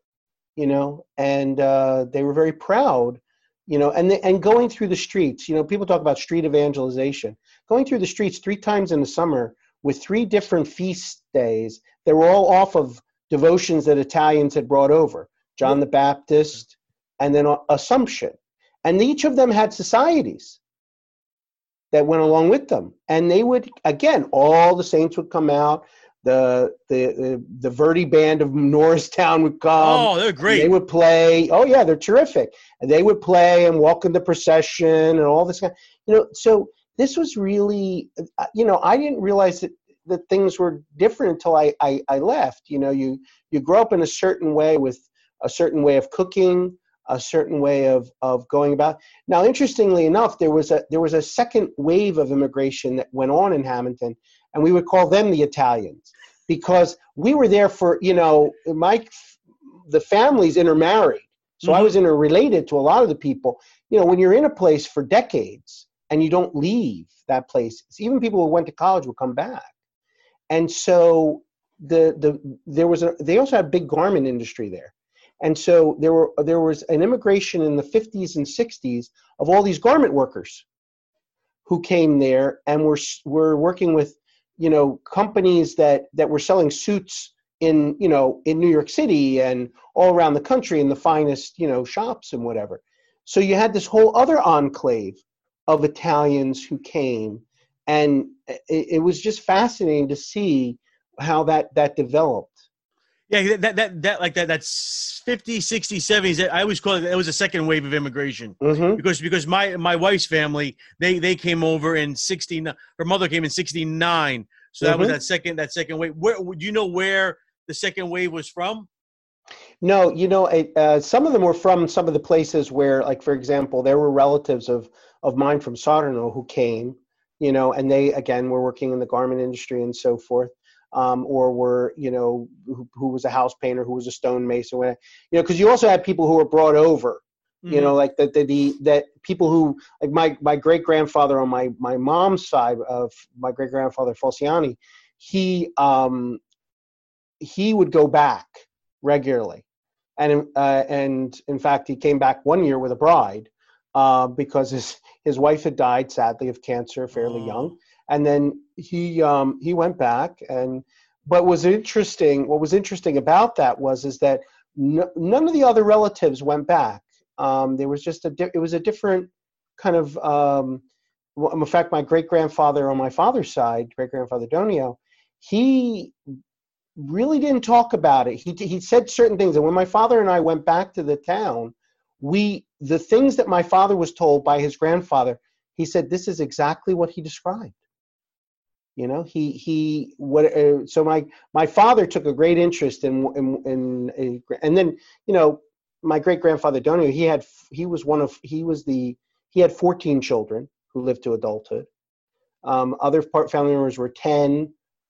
and they were very proud, and going through the streets, people talk about street evangelization, going through the streets 3 times in the summer with 3 different feast days. They were all off of devotions that Italians had brought over, John the Baptist, and then Assumption. And each of them had societies that went along with them. And they would, again, all the saints would come out. The Verdi band of Norristown would come. Oh, they're great. They would play. Oh, yeah, they're terrific. And they would play and walk in the procession and all this kind. So this was really, I didn't realize that things were different until I left. You grow up in a certain way, with a certain way of cooking, a certain way of going about. Now, interestingly enough, there was a second wave of immigration that went on in Hamilton, and we would call them the Italians, because we were there for, the families intermarried. So I was interrelated to a lot of the people. When you're in a place for decades and you don't leave that place, even people who went to college will come back. And so they also had a big garment industry there. And so there was an immigration in the 50s and 60s of all these garment workers who came there and were working with, companies that were selling suits in New York City and all around the country in the finest, shops and whatever. So you had this whole other enclave of Italians who came, and it was just fascinating to see how that developed. Yeah, that's 50s, 60s, 70s. I always call it was a second wave of immigration, because my wife's family, they came over in 69. Her mother came in 69, so that was that second wave. Where do you know where the second wave was from? No, some of them were from some of the places where, like, for example, there were relatives of mine from Salerno who came, and they again were working in the garment industry and so forth. or were, who was a house painter, who was a stonemason, because you also had people who were brought over, like that people who, like my great grandfather on my mom's side of my great grandfather Falciani, he would go back regularly, and in fact he came back one year with a bride, because his wife had died sadly of cancer fairly young, and then he went back. But what was interesting about that is that none of the other relatives went back. There was just it was a different kind of, in fact, my great grandfather on my father's side, great grandfather Donio, he really didn't talk about it. He said certain things, and when my father and I went back to the town, the things that my father was told by his grandfather, he said this is exactly what he described. So my father took a great interest in and then, my great grandfather Donio, he had 14 children who lived to adulthood. Other family members were 10,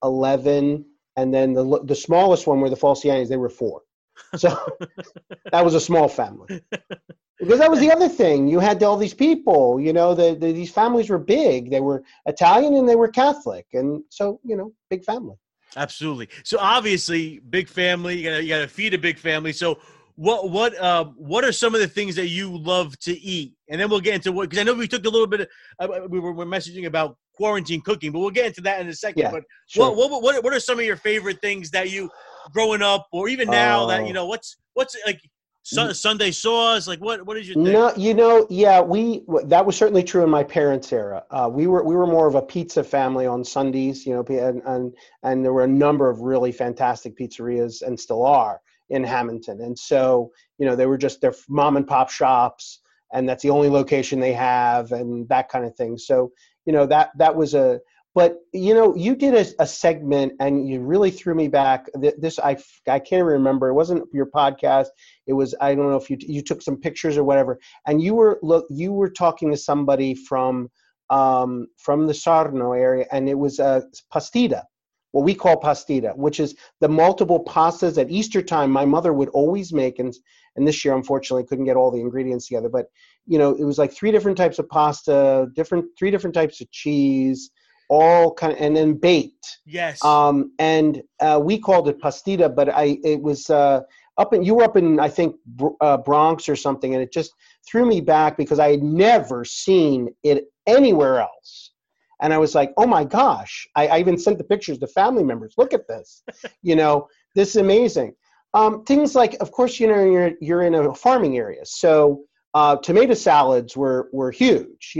11, and then the smallest one were the Falcianis. They were 4. So that was a small family. Because that was the other thing. You had all these people, these families were big. They were Italian and they were Catholic. And so, big family. Absolutely. So obviously, big family, you gotta feed a big family. So what are some of the things that you love to eat? And then we'll get into because I know we took a little bit of, we were messaging about quarantine cooking, but we'll get into that in a second. Yeah, but sure. what are some of your favorite things that you growing up, or even now that what's like Sunday sauce? Like what is your thing? No, that was certainly true in my parents' era. We were more of a pizza family on Sundays, and there were a number of really fantastic pizzerias, and still are, in Hamilton. And so, they were just their mom and pop shops, and that's the only location they have, and that kind of thing. So, that was but you did a segment, and you really threw me back. I can't remember. It wasn't your podcast. It was, I don't know if you took some pictures or whatever, and you were talking to somebody from the Sarno area, and it was pastita, what we call pastita, which is the multiple pastas at Easter time. My mother would always make, and this year unfortunately couldn't get all the ingredients together, but it was like 3 different types of pasta, 3 different types of cheese, all kind of, and then baked. Yes. And we called it pastita, but it was you were up in, I think, Bronx or something, and it just threw me back because I had never seen it anywhere else. And I was like, oh my gosh. I even sent the pictures to family members. Look at this. This is amazing. Things like, of course, you're in a farming area. So tomato salads were huge,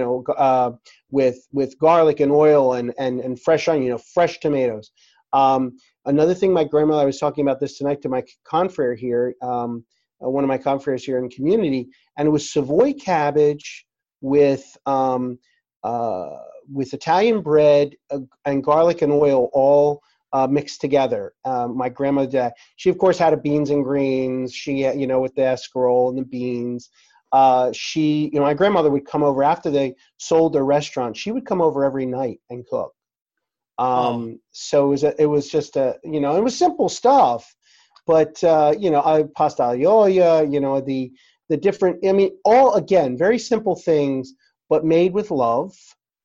with garlic and oil and fresh onion, fresh tomatoes. Another thing, my grandmother, I was talking about this tonight to my confrere here, one of my confreres here in community, and it was Savoy cabbage with Italian bread and garlic and oil all mixed together. My grandmother did that. She, of course, had a beans and greens. She, with the escarole and the beans. My grandmother would come over after they sold their restaurant. She would come over every night and cook. So it was just it was simple stuff, but pasta aglioia, the different, all, again, very simple things, but made with love.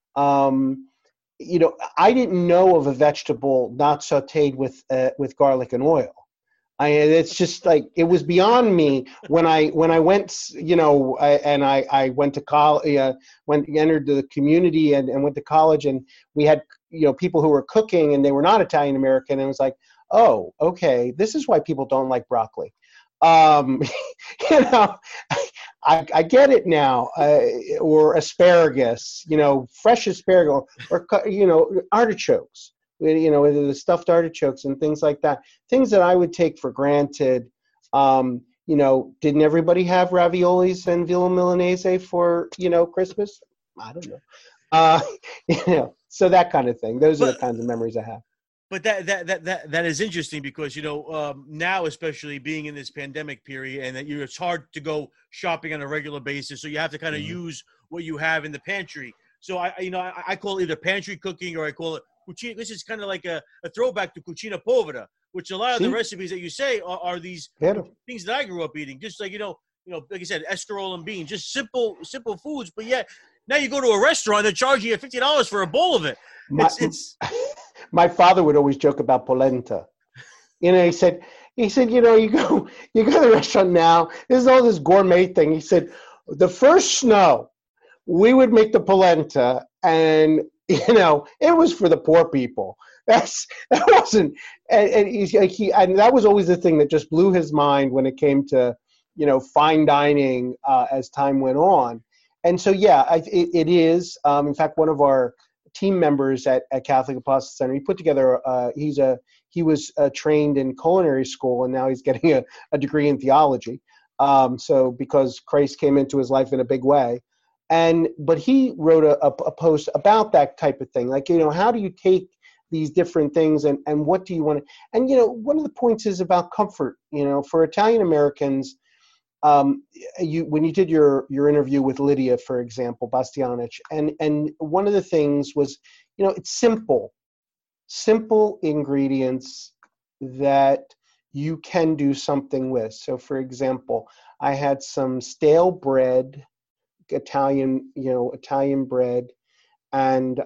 I didn't know of a vegetable not sautéed with garlic and oil. It's just like, it was beyond me when I went, I went to college, entered the community and went to college, and we had, people who were cooking and they were not Italian American, and it was like, oh, okay, this is why people don't like broccoli. I get it now. Or asparagus, fresh asparagus, or artichokes. The stuffed artichokes and things like that. Things that I would take for granted. Didn't everybody have raviolis and villa milanese for, Christmas? I don't know. So that kind of thing. Those are the kinds of memories I have. But that is interesting because, now, especially being in this pandemic period, and that it's hard to go shopping on a regular basis. So you have to kind of use what you have in the pantry. So I call it either pantry cooking, or I call it cucina. This is kind of like a throwback to cucina povera, which a lot of the recipes that you say are these things that I grew up eating. Just like, like I said, escarole and beans, just simple foods. But yet now you go to a restaurant, they're charging you $50 for a bowl of it. My father would always joke about polenta. He said, you go to the restaurant now, there's all this gourmet thing. He said, the first snow, we would make the polenta, and it was for the poor people. That wasn't, and that was always the thing that just blew his mind when it came to, fine dining as time went on. And so, it is. In fact, one of our team members at Catholic Apostle Center, he put together. He was trained in culinary school, and now he's getting a degree in theology. So because Christ came into his life in a big way. But he wrote a post about that type of thing. Like, how do you take these different things and what do you want to, and, one of the points is about comfort, for Italian Americans, when you did your interview with Lydia, for example, Bastianich, and one of the things was, it's simple ingredients that you can do something with. So for example, I had some stale bread, Italian bread, and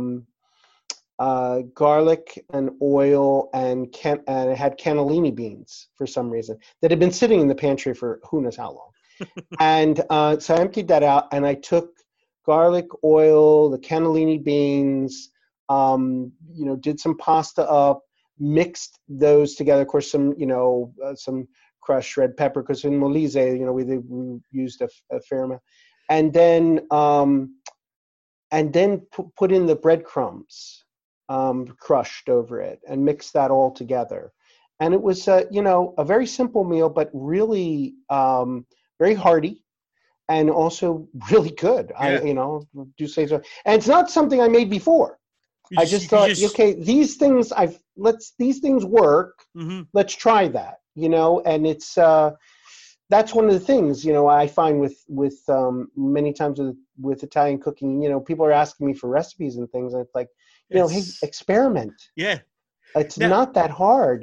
garlic and oil, and it had cannellini beans for some reason that had been sitting in the pantry for who knows how long. And so I emptied that out, and I took garlic, oil, the cannellini beans, did some pasta up, mixed those together. Of course, some crushed red pepper, because in Molise, we used a fair amount. And then put in the breadcrumbs, crushed over it, and mix that all together. And it was, a very simple meal, but really very hearty, and also really good. Yeah. I do say so. And it's not something I made before. I just thought, okay, these things work. Mm-hmm. Let's try that. And it's. That's one of the things, I find with many times with Italian cooking, people are asking me for recipes and things. And it's like, hey, experiment. Yeah. It's not that hard,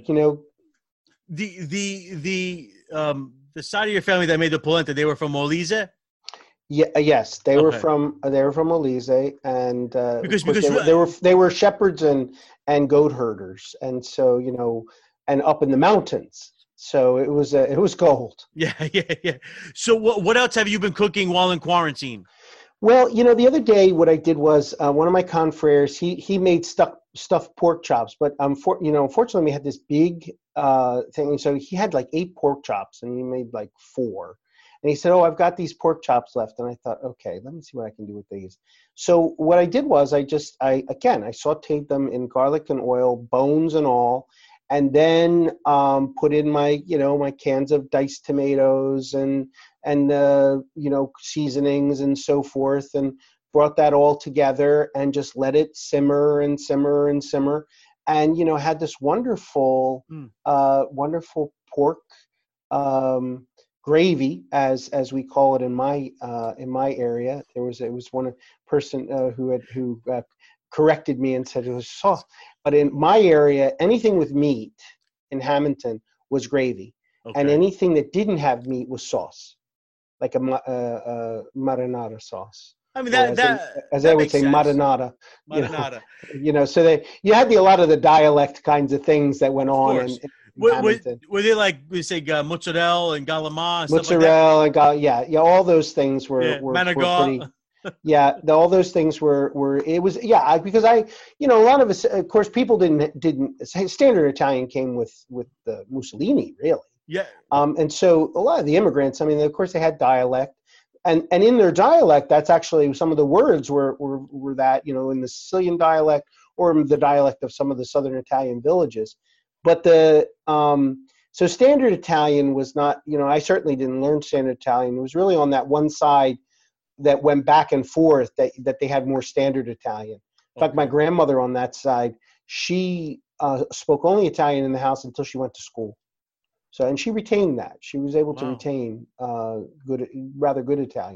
The side of your family that made the polenta, they were from Molise? Yeah. Yes. They were from Molise, and because they were shepherds and goat herders. And so, and up in the mountains. So it was gold. Yeah. So what else have you been cooking while in quarantine? Well, the other day what I did was one of my confreres, he made stuffed pork chops, but unfortunately we had this big thing. So he had like 8 pork chops, and he made like 4. And he said, "Oh, I've got these pork chops left." And I thought, okay, let me see what I can do with these. So what I did was I sauteed them in garlic and oil, bones and all. And then put in my cans of diced tomatoes and seasonings and so forth, and brought that all together and just let it simmer and simmer and simmer, and had this wonderful pork gravy, as we call it in my area. It was one person who corrected me and said it was sauce. But in my area, anything with meat in Hamilton was gravy, and anything that didn't have meat was sauce, like a marinara sauce. I mean, as I would say, marinara. So you had a lot of the dialect kinds of things that went on in Hamilton. Were they like we say mozzarella and galamà and mozzarella stuff like that? And all those things were pretty. Yeah, all those things were it was because a lot of us, of course, people didn't standard Italian came with the Mussolini, really. Yeah. And so a lot of the immigrants, I mean, of course they had dialect, and in their dialect, that's actually some of the words were that, in the Sicilian dialect or the dialect of some of the southern Italian villages. But so standard Italian was not, I certainly didn't learn standard Italian. It was really on that one side that went back and forth that they had more standard Italian. In fact, my grandmother on that side, she spoke only Italian in the house until she went to school. So, and she retained that. She was able to retain rather good Italian.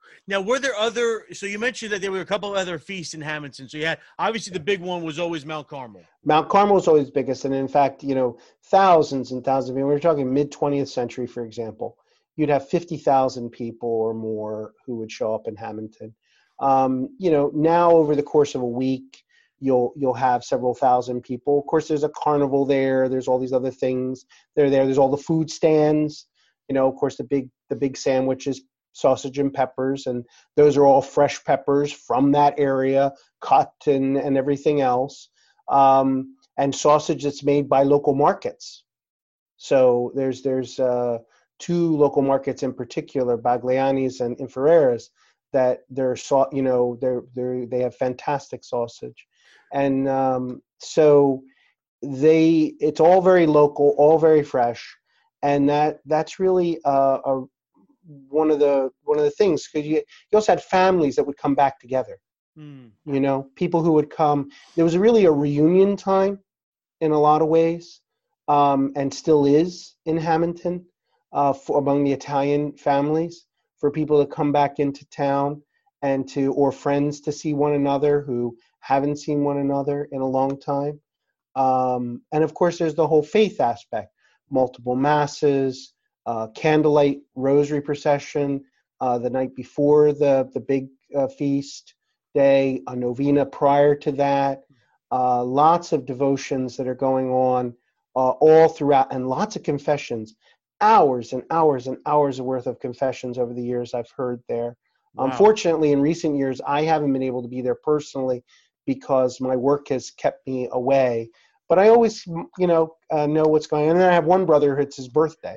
Now, were there other? So you mentioned that there were a couple of other feasts in Hamilton. So you had obviously the big one was always Mount Carmel. Mount Carmel was always biggest, and in fact, thousands and thousands of people. We're talking mid 20th century, for example. You'd have 50,000 people or more who would show up in Hamilton. Now over the course of a week, you'll have several thousand people. Of course, there's a carnival there. There's all these other things. They're there. There's all the food stands. Of course, the big sandwiches, sausage and peppers, and those are all fresh peppers from that area, cut and everything else. And sausage that's made by local markets. So there's two local markets in particular, Bagliani's and Inferreras, that they have fantastic sausage, and so it's all very local, all very fresh, and that's really one of the things, because you also had families that would come back together. People who would come. There was really a reunion time in a lot of ways, and still is in Hamilton, among the Italian families, for people to come back into town or friends to see one another who haven't seen one another in a long time. And of course, there's the whole faith aspect, multiple masses, candlelight rosary procession the night before the big feast day, a novena prior to that, lots of devotions that are going on all throughout, and lots of confessions, hours and hours and hours worth of confessions over the years I've heard there. Wow. Unfortunately, in recent years, I haven't been able to be there personally because my work has kept me away. But I always, know what's going on. And I have one brother, it's his birthday.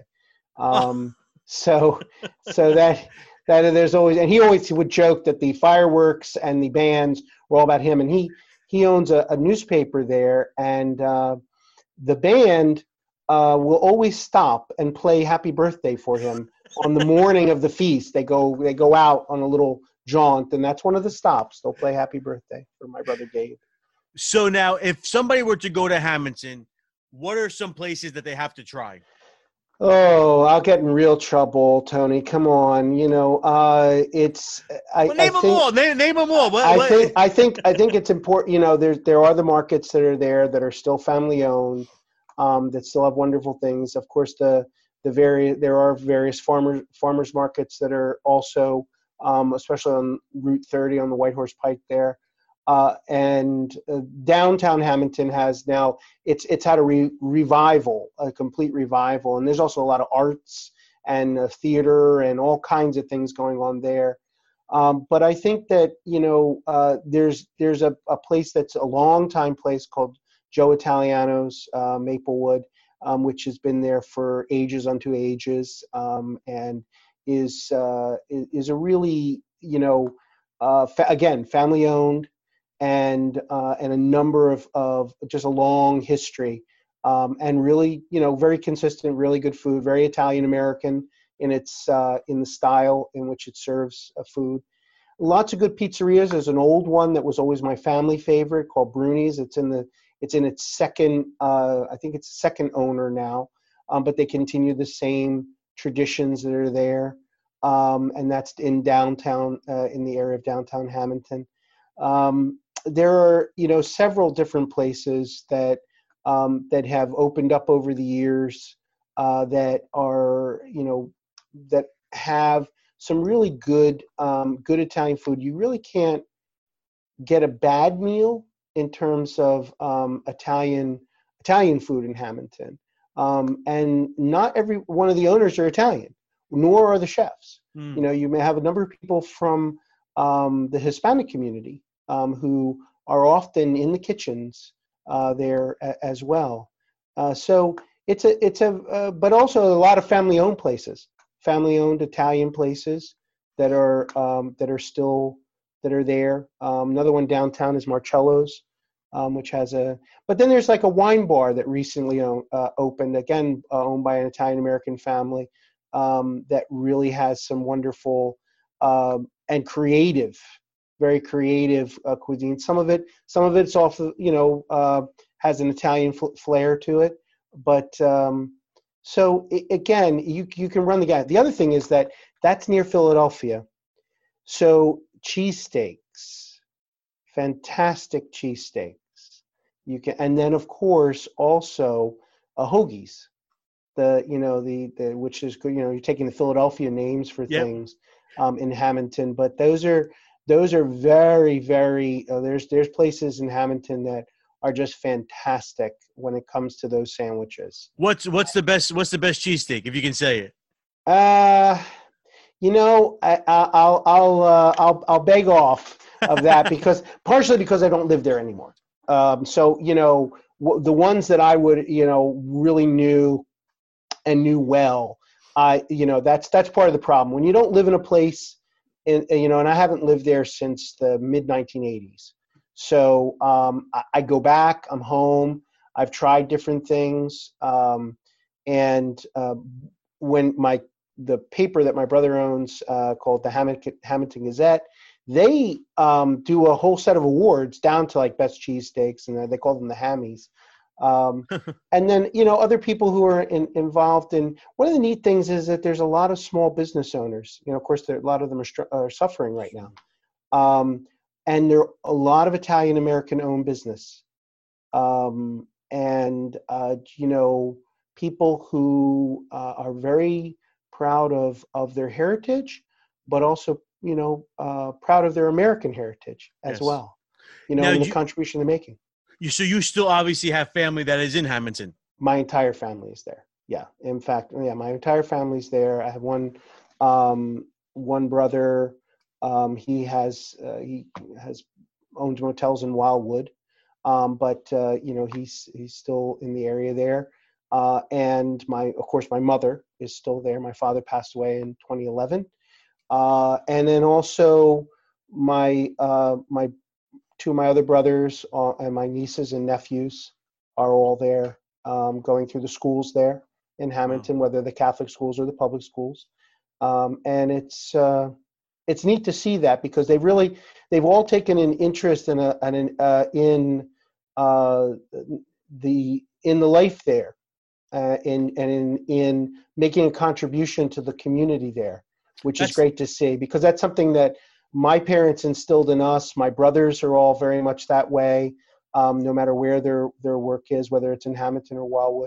So that there's always, and he always would joke that the fireworks and the bands were all about him. And he owns a newspaper there, and the band will always stop and play Happy Birthday for him on the morning of the feast. They go out on a little jaunt, and that's one of the stops. They'll play Happy Birthday for my brother Gabe. So now, if somebody were to go to Hamilton, what are some places that they have to try? Oh, I'll get in real trouble, Tony. Come on, name them all. Name them all. I think it's important. There are the markets that are there that are still family owned, that still have wonderful things. Of course, there are various farmers markets that are also, especially on Route 30 on the White Horse Pike there. And downtown Hamilton has now it's had a revival, a complete revival, and there's also a lot of arts and theater and all kinds of things going on there. But I think that there's a place that's a long time place called Joe Italiano's Maplewood, which has been there for ages unto ages, and is a really again family owned. And a number of just a long history, and really, very consistent, really good food, very Italian American in the style in which it serves food. Lots of good pizzerias. There's an old one that was always my family favorite called Bruni's. It's in its second, I think it's second owner now, but they continue the same traditions that are there, and that's in downtown, in the area of downtown Hamilton. There are, several different places that have opened up over the years, that are, that have some really good Italian food. You really can't get a bad meal in terms of Italian food in Hamilton. And not every one of the owners are Italian, nor are the chefs. You may have a number of people from the Hispanic community, who are often in the kitchens there as well. So but also a lot of family-owned places, family-owned Italian places that are there. Another one downtown is Marcello's, which has but then there's like a wine bar that recently opened, again, owned by an Italian-American family, that really has some wonderful and creative, very creative cuisine. Some of it's off, has an Italian flair to it. But again, you can run the gamut. The other thing is that's near Philadelphia. So cheesesteaks, fantastic cheesesteaks. You can, and then of course also hoagies. The which is good. You're taking the Philadelphia names for Yep. things in Hamilton, but those are very, very. There's places in Hamilton that are just fantastic when it comes to those sandwiches. What's the best cheesesteak, if you can say it? Uh, I'll beg off of that because partially because I don't live there anymore. So the ones that I would really knew and knew well, that's part of the problem when you don't live in a place, and I haven't lived there since the mid 1980s. So I go back. I'm home. I've tried different things, and when the paper that my brother owns called the Hamilton Gazette, they do a whole set of awards down to like best cheesesteaks, and they call them the Hammies. And then other people who are involved in. One of the neat things is that there's a lot of small business owners. Of course, a lot of them are suffering right now, and there are a lot of Italian American owned business, and people who are very proud of their heritage, but also proud of their American heritage as Yes. well. And the contribution they're making. So you still obviously have family that is in Hamilton. My entire family is there. Yeah. In fact, my entire family's there. I have one brother. He owns motels in Wildwood, but he's still in the area there. And of course, my mother is still there. My father passed away in 2011, and then also my two of my other brothers and my nieces and nephews are all there, going through the schools there in Hamilton, whether the Catholic schools or the public schools. And it's neat to see that because they've all taken an interest in the life there, in making a contribution to the community there, which is great to see because that's something that my parents instilled in us. My brothers are all very much that way, no matter where their work is, whether it's in Hamilton or Wildwood,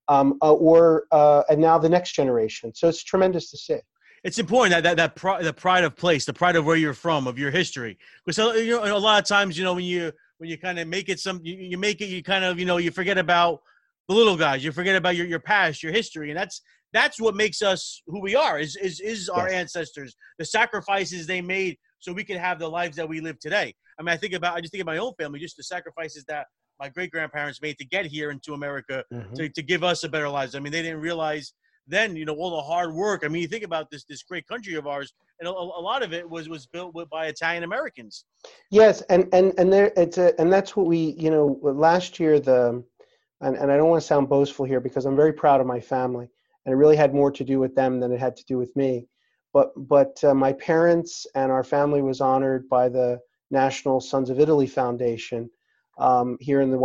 and now the next generation. So it's tremendous to see. It's important that the pride of place, the pride of where you're from, of your history. Because a lot of times, when you kind of make it you make it, you kind of you forget about the little guys, you forget about your past, your history, and that's what makes us who we are. Is our ancestors, the sacrifices they made so we can have the lives that we live today. I mean, I just think of my own family, just the sacrifices that my great grandparents made to get here into America, to give us a better lives. I mean, they didn't realize then, all the hard work. I mean, you think about this great country of ours, and a lot of it was built by Italian Americans. Yes, and that's what we, last year and I don't want to sound boastful here because I'm very proud of my family, and it really had more to do with them than it had to do with me. But my parents and our family was honored by the National Sons of Italy Foundation here in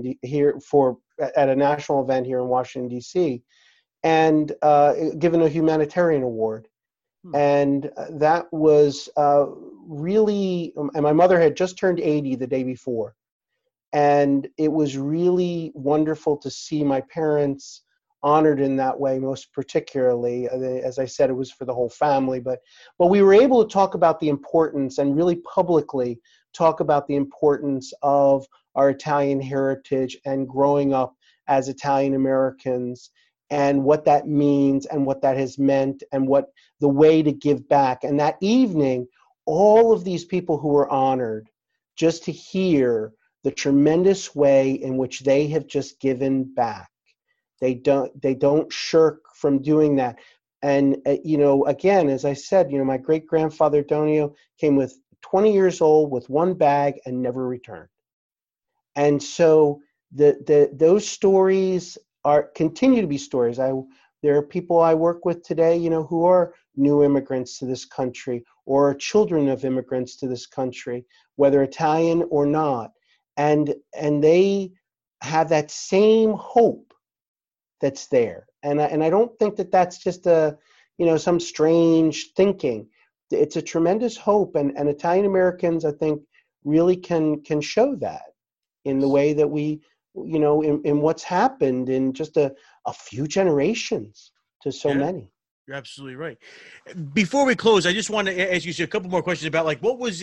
at a national event here in Washington D.C. and given a humanitarian award, and that was really. And my mother had just turned 80 the day before, and it was really wonderful to see my parents honored in that way, most particularly. As I said, it was for the whole family, but we were able to talk about the importance and really publicly talk about the importance of our Italian heritage and growing up as Italian Americans and what that means and what that has meant and what the way to give back. And that evening, all of these people who were honored, just to hear the tremendous way in which they have just given back. They don't shirk from doing that. And, again, as I said, my great grandfather Donio came with 20 years old with one bag and never returned. And so those stories continue to be stories. There are people I work with today, who are new immigrants to this country or are children of immigrants to this country, whether Italian or not. And they have that same hope that's there. And I don't think that that's just some strange thinking. it's a tremendous hope, and Italian Americans, I think, really can show that in the way that we, in what's happened in just a few generations to so many. You're absolutely right. Before we close, I just want to ask you a couple more questions about what was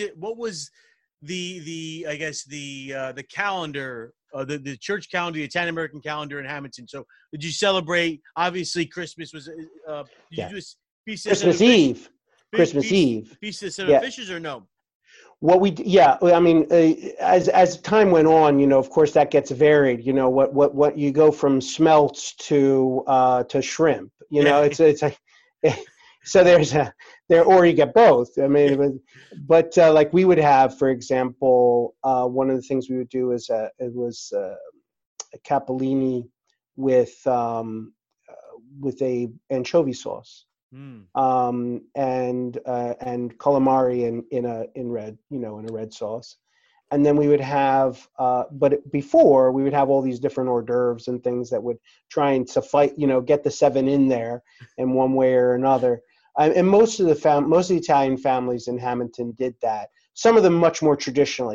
the I guess the calendar, the church calendar, the Italian American calendar in Hamilton. So did you celebrate? Obviously, Christmas was. Did you do a feast of Christmas Eve? Christmas Eve. Feast of Seven Fishes or no? I mean, as time went on, of course that gets varied. What you go from smelts to shrimp. It's like, so or you get both. I mean, but like we would have, for example, one of the things we would do is a capellini with a anchovy sauce. And calamari in red, in a red sauce. And then we would have, but before we would have all these different hors d'oeuvres and things that would try and suffice, get the 7 in there in one way or another. And most of the Italian families in Hamilton did that. Some of them much more traditionally,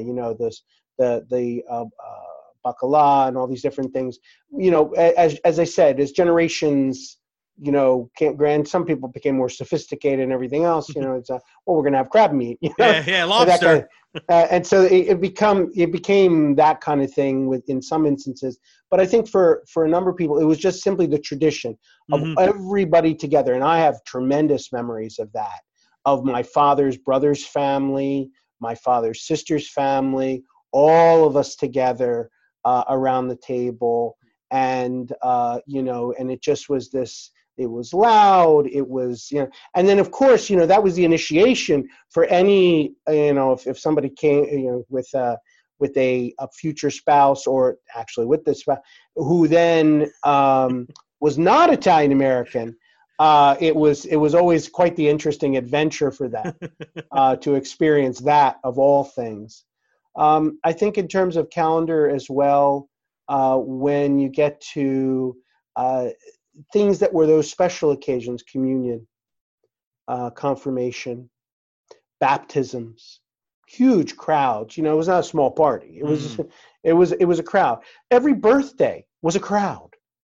the bacala and all these different things. As I said, as generations, some people became more sophisticated and everything else. It's we're going to have crab meat. Lobster. And so it became that kind of thing in some instances. But I think for a number of people, it was just simply the tradition of everybody together. And I have tremendous memories of that, of my father's brother's family, my father's sister's family, all of us together around the table. And, and it just was this. It was loud. It was, and then of course, that was the initiation for any, if somebody came, with a future spouse, or actually with this spouse, who then was not Italian American. It was always quite the interesting adventure for them to experience that, of all things. I think in terms of calendar as well, when you get to things that were those special occasions, communion, confirmation, baptisms, huge crowds. It was not a small party. It was a crowd. Every birthday was a crowd.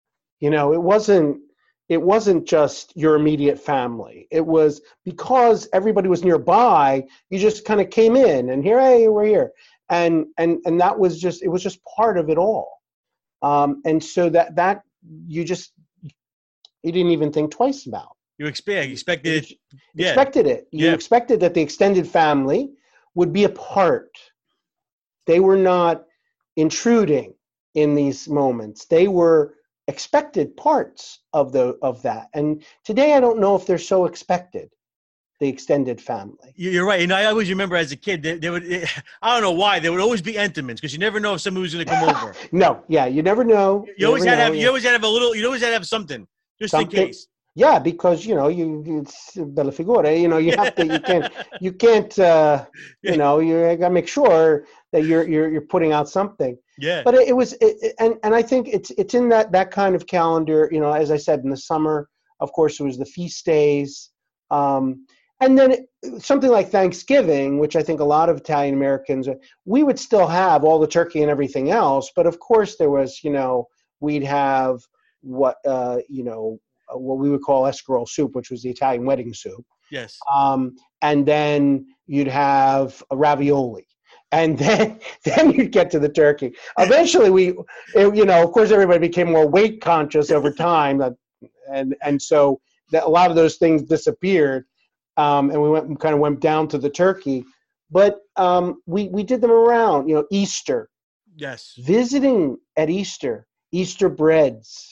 It wasn't just your immediate family. It was because everybody was nearby. You just kind of came in and hey, we're here, and that was just, it was just part of it all. And so that you didn't even think twice about. You expected it. Expected it. You expected that the extended family would be a part. They were not intruding in these moments. They were expected parts of that. And today, I don't know if they're so expected, the extended family. You're right. And I always remember as a kid, they would, I don't know why, there would always be entertains, because you never know if somebody was going to come over. No, yeah, you never know. You always had to have something. Just in case. Yeah, because it's bella figura. You have to. You can't. You got to make sure that you're putting out something. Yeah. But it was, and I think it's in that kind of calendar. As I said, in the summer, of course, it was the feast days, and then something like Thanksgiving, which I think a lot of Italian Americans, we would still have all the turkey and everything else, but of course there was, we'd have what we would call escarole soup, which was the Italian wedding soup. Yes. And then you'd have a ravioli, and then you'd get to the turkey. Eventually, of course, everybody became more weight conscious over time, and so that a lot of those things disappeared, and we went down to the turkey. But we did them around, Easter. Yes. Visiting at Easter breads.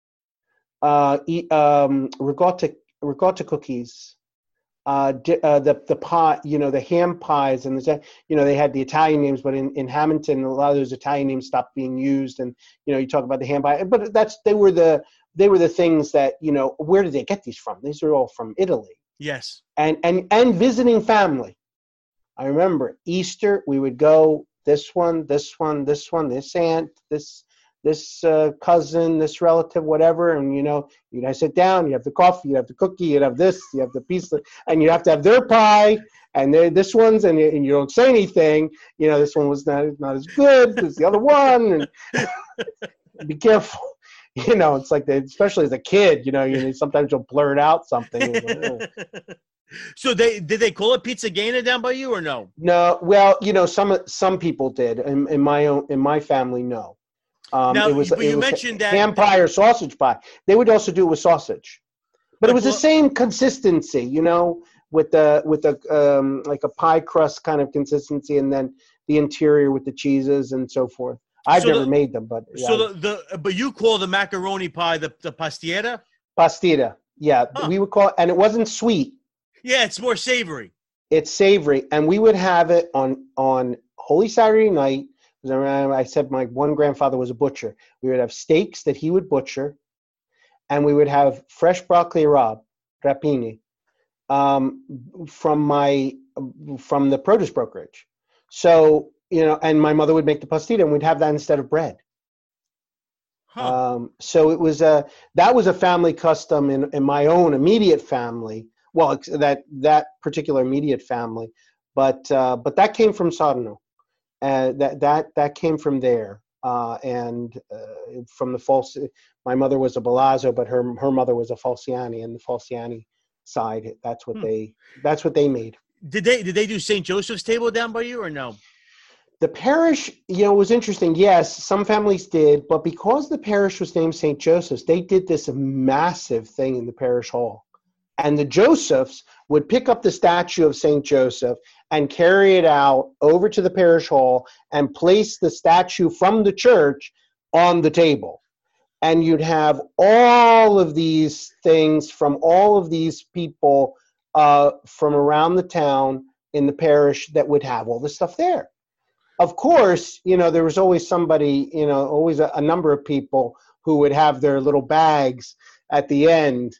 Ricotta cookies, the pie, the ham pies, and they had the Italian names, but in Hamilton, a lot of those Italian names stopped being used, and you talk about the ham pie, but they were the things that where did they get these from? These are all from Italy. Yes. And visiting family. I remember Easter, we would go this one, this aunt, this this cousin, this relative, whatever, and you guys sit down, you have the coffee, you have the cookie, you have this, you have the pizza, and you have to have their pie, and this one's, and you don't say anything. This one was not as good as the other one, and be careful. It's like especially as a kid, sometimes you'll blurt out something. So did they call it Pizzagana down by you or no? No, well, some people did. In my family, no. Now, it was mentioned that ham pie or sausage pie. They would also do it with sausage, but it was the same consistency, with the like a pie crust kind of consistency, and then the interior with the cheeses and so forth. I've never made them, but yeah. So but you call the macaroni pie the pastiera? Pastiera, yeah. Huh. We would call it, and it wasn't sweet. Yeah, it's more savory. It's savory, and we would have it on Holy Saturday night. I said my one grandfather was a butcher. We would have steaks that he would butcher, and we would have fresh broccoli rapini, from the produce brokerage. So, and my mother would make the pastita, and we'd have that instead of bread. Huh. So it was that was a family custom in my own immediate family. Well, that particular immediate family, but that came from Sarno. That came from there, and from the my mother was a Balazzo, but her mother was a Falciani, and the Falciani side, that's what they made. Did they do St. Joseph's table down by you or no? The parish, was interesting. Yes, some families did, but because the parish was named St. Joseph's, they did this massive thing in the parish hall. And the Josephs would pick up the statue of St. Joseph and carry it out over to the parish hall and place the statue from the church on the table. And you'd have all of these things from all of these people from around the town in the parish that would have all this stuff there. Of course, there was always somebody, always a number of people who would have their little bags at the end,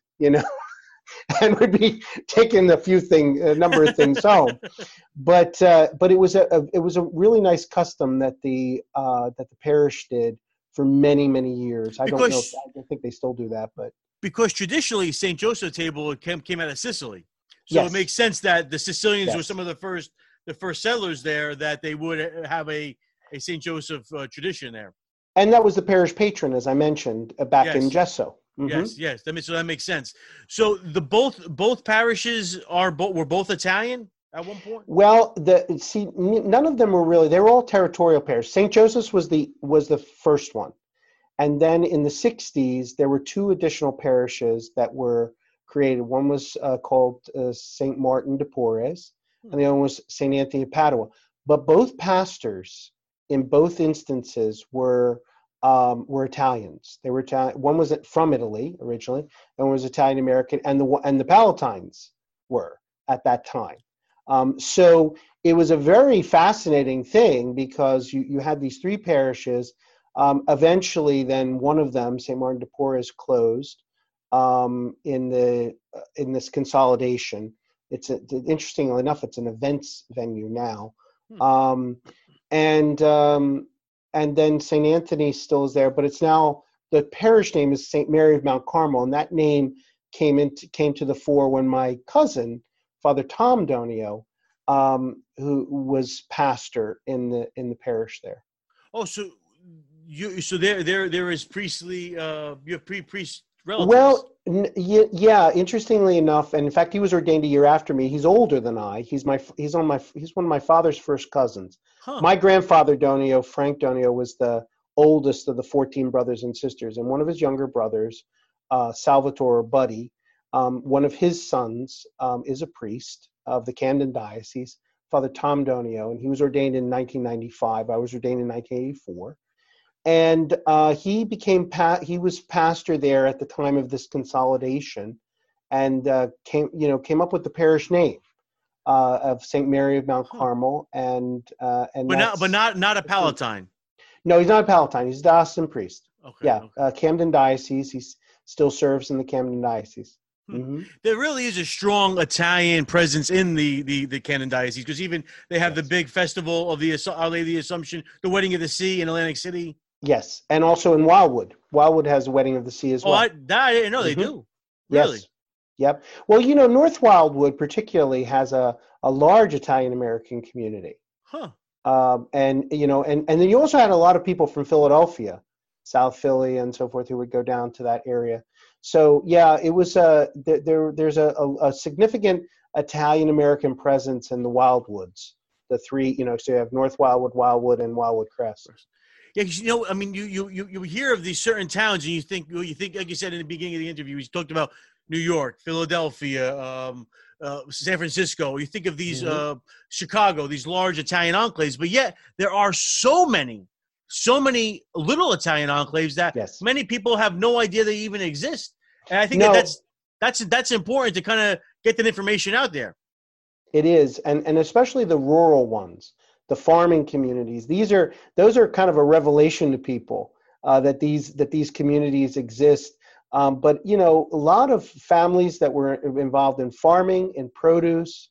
and would be taking a number of things home. But it was a really nice custom that the parish did for many, many years. I don't think they still do that, but because traditionally St. Joseph table came out of Sicily, so yes. It makes sense that the Sicilians yes. were some of the first settlers there, that they would have a St. Joseph tradition there. And that was the parish patron, as I mentioned, back yes. in Gesso. Mm-hmm. Yes. That makes sense. So the both parishes were both Italian at one point. Well, none of them were really. They were all territorial parishes. St. Joseph's was the first one, and then in the 60s there were two additional parishes that were created. One was called St. Martin de Porres, and the other one was St. Anthony of Padua. But both pastors in both instances were Italians. They were Italian. One was from Italy originally, and one was Italian American, and the Palatines were at that time. So it was a very fascinating thing because you had these three parishes. Eventually, then one of them, St. Martin de Porres, closed in this consolidation. Interestingly enough, it's an events venue now. And then St. Anthony still is there, but it's now, the parish name is St. Mary of Mount Carmel, and that name came to the fore when my cousin, Father Tom Donio, who was pastor in the parish there. Oh, so there is priestly, you have priest relatives. Well, yeah. Interestingly enough, and in fact, he was ordained a year after me. He's older than I. He's one of my father's first cousins. Huh. My grandfather Donio, Frank Donio, was the oldest of the 14 brothers and sisters, and one of his younger brothers, Salvatore Buddy, one of his sons is a priest of the Camden Diocese, Father Tom Donio, and he was ordained in 1995. I was ordained in 1984. And he was pastor there at the time of this consolidation, and came up with the parish name of St. Mary of Mount Carmel, but not a Palatine. No, he's not a Palatine. He's a diocesan priest. Okay. Yeah, okay. Camden Diocese. He still serves in the Camden Diocese. Mm-hmm. There really is a strong Italian presence in the Camden Diocese, because even they have the big festival of the Our Lady of the Assumption, the Wedding of the Sea in Atlantic City. Yes, and also in Wildwood. Wildwood has a Wedding of the Sea as well. I didn't know they do. Really? Yes. Yep. Well, North Wildwood particularly has a large Italian American community. Huh. And then you also had a lot of people from Philadelphia, South Philly, and so forth, who would go down to that area. So yeah, it was there's a significant Italian American presence in the Wildwoods. The three, so you have North Wildwood, and Wildwood Crest. Yeah, because, I mean, you hear of these certain towns, and you think, like you said in the beginning of the interview, you talked about New York, Philadelphia, San Francisco. You think of these Chicago, these large Italian enclaves, but yet there are so many little Italian enclaves that many people have no idea they even exist. And I think that's important to kind of get that information out there. It is, and especially the rural ones, the farming communities. Those are kind of a revelation to people that these communities exist. But a lot of families that were involved in farming and produce,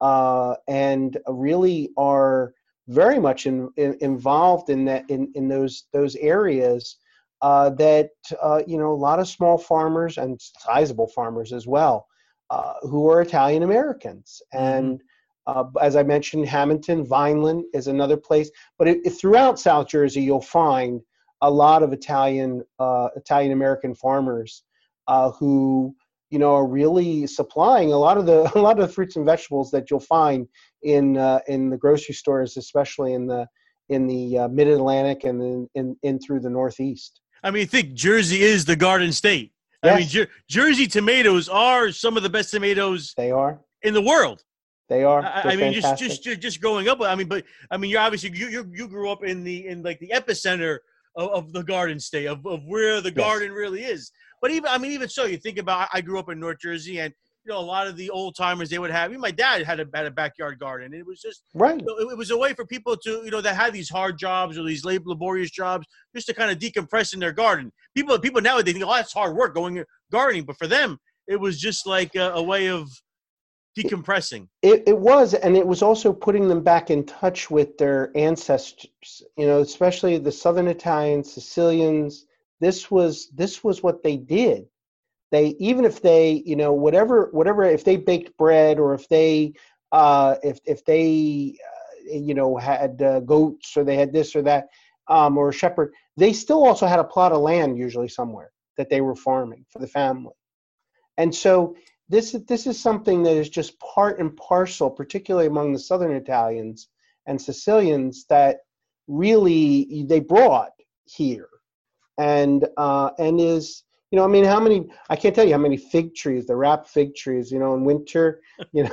and really are very much involved in that in those areas. That a lot of small farmers and sizable farmers as well, who are Italian Americans. And as I mentioned, Hamilton, Vineland is another place. But throughout South Jersey, you'll find a lot of Italian American farmers who are really supplying a lot of the fruits and vegetables that you'll find in the grocery stores, especially in the Mid-Atlantic and in through the Northeast. I mean, I think Jersey is the Garden State. Yes. I mean, Jersey tomatoes are some of the best tomatoes they are in the world. They are. I mean, just growing up. I mean, you're obviously you grew up in the epicenter of the Garden State of where the garden really is. But even so, you think about. I grew up in North Jersey, and a lot of the old timers they would have. My dad had a backyard garden, and it was just right. It was a way for people to that had these hard jobs or these laborious jobs just to kind of decompress in their garden. People nowadays think, that's hard work going gardening, but for them it was just like a way of decompressing. It was, and it was also putting them back in touch with their ancestors. Especially the Southern Italians, Sicilians. This was what they did. They, even if they, whatever, if they baked bread or if they, if they, had goats or they had this or that, or a shepherd, they still also had a plot of land usually somewhere that they were farming for the family. And so this is something that is just part and parcel, particularly among the Southern Italians and Sicilians, that really they brought here, and is. I can't tell you how many fig trees, the wrapped fig trees, in winter, you'd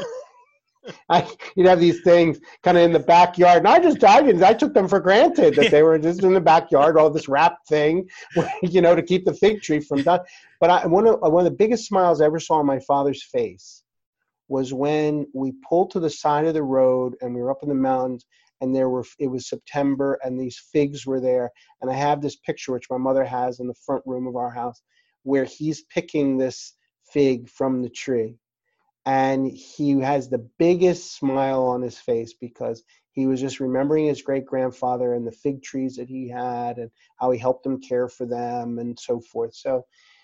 have these things kind of in the backyard. And I took them for granted that they were just in the backyard, all this wrapped thing, to keep the fig tree from dying. But one of the biggest smiles I ever saw on my father's face was when we pulled to the side of the road and we were up in the mountains, and it was September and these figs were there. And I have this picture, which my mother has in the front room of our house, where he's picking this fig from the tree. And he has the biggest smile on his face because he was just remembering his great-grandfather and the fig trees that he had and how he helped him care for them and so forth. So,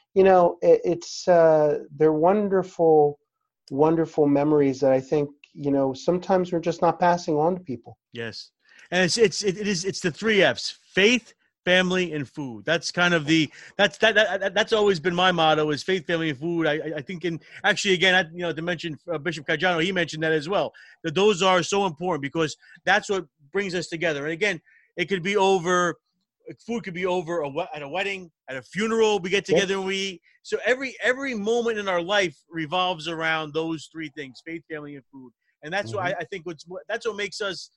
they're wonderful, wonderful memories that I think, sometimes we're just not passing on to people. Yes. And it's the 3 F's: faith, family, and food. That's kind of that's always been my motto: is faith, family, and food. I think, to mention Bishop Caggiano, he mentioned that as well. That those are so important because that's what brings us together. And again, it could be over. Food could be over at a wedding, at a funeral. We get together and we eat. So every moment in our life revolves around those 3 things: faith, family, and food. And that's why I think that's what makes us,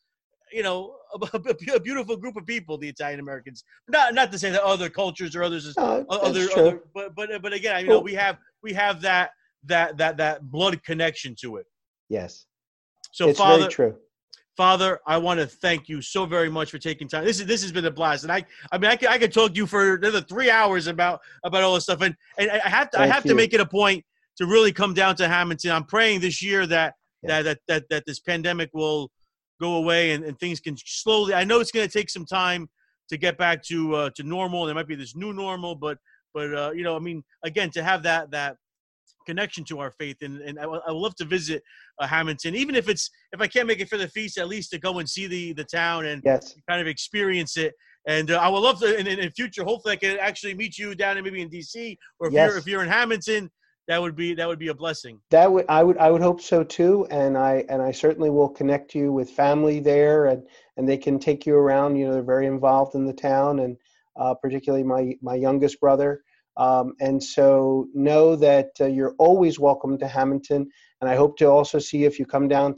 a beautiful group of people, the Italian Americans. Not to say that other cultures or others, but again, we have that blood connection to it. Yes. So it's very true. Father, I want to thank you so very much for taking time. This has been a blast, and I could talk to you for another 3 hours about all this stuff, and I have to make it a point to really come down to Hamilton. I'm praying this year that this pandemic will go away and things can slowly. I know it's going to take some time get back to normal. There might be this new normal, but again, to have that connection to our faith, and I would love to visit Hamilton, even if I can't make it for the feast, at least to go and see the town and kind of experience it. And I would love to in future. Hopefully, I can actually meet you down in maybe in DC, or if you're in Hamilton, that would be a blessing. I would hope so too, and I certainly will connect you with family there, and they can take you around. They're very involved in the town, and particularly my youngest brother. And so know that you're always welcome to Hamilton, and I hope to also see if you come down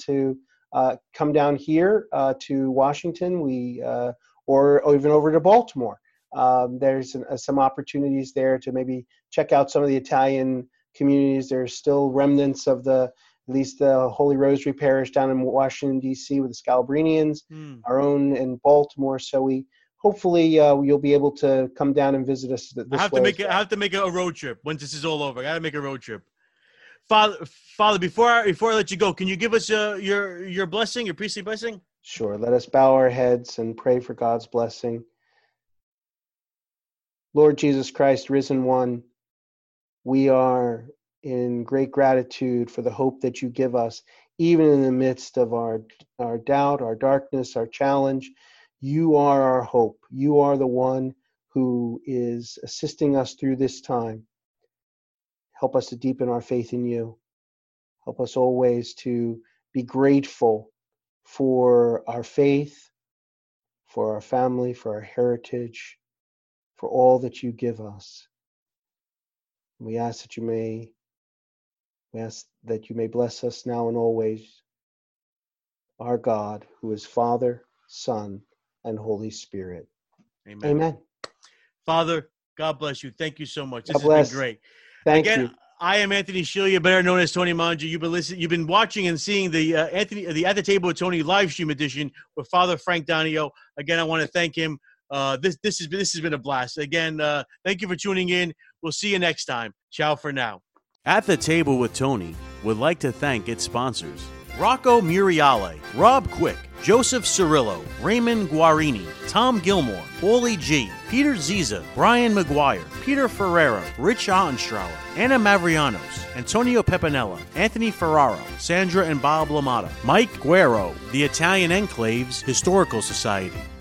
here to Washington, or even over to Baltimore. There's some opportunities there to maybe check out some of the Italian communities. There's still remnants of at least the Holy Rosary Parish down in Washington, D.C. with the Scalabrinians, our own in Baltimore. So hopefully you'll be able to come down and visit us this way. I have to make a road trip once this is all over. I got to make a road trip. Father, before I let you go, can you give us your blessing, your priestly blessing? Sure. Let us bow our heads and pray for God's blessing. Lord Jesus Christ, risen one, we are in great gratitude for the hope that you give us, even in the midst of our doubt, our darkness, our challenge. You are our hope. You are the one who is assisting us through this time. Help us to deepen our faith in you. Help us always to be grateful for our faith, for our family, for our heritage, for all that you give us. We ask that you may bless us now and always, our God, who is Father, Son, and Holy Spirit. Amen. Father, God bless you. Thank you so much. This has been great. Thank you. I am Anthony Scilia, better known as Tony Mangia. You've been watching and seeing the At the Table with Tony live stream edition with Father Frank Donio. Again, I want to thank him. This has been a blast. Again, thank you for tuning in. We'll see you next time. Ciao for now. At the Table with Tony would like to thank its sponsors: Rocco Muriale, Rob Quick, Joseph Cirillo, Raymond Guarini, Tom Gilmore, Paulie G, Peter Ziza, Brian McGuire, Peter Ferrero, Rich Ottenstrauer, Anna Mavrianos, Antonio Pepinella, Anthony Ferraro, Sandra and Bob Lamata, Mike Guerro, the Italian Enclaves Historical Society,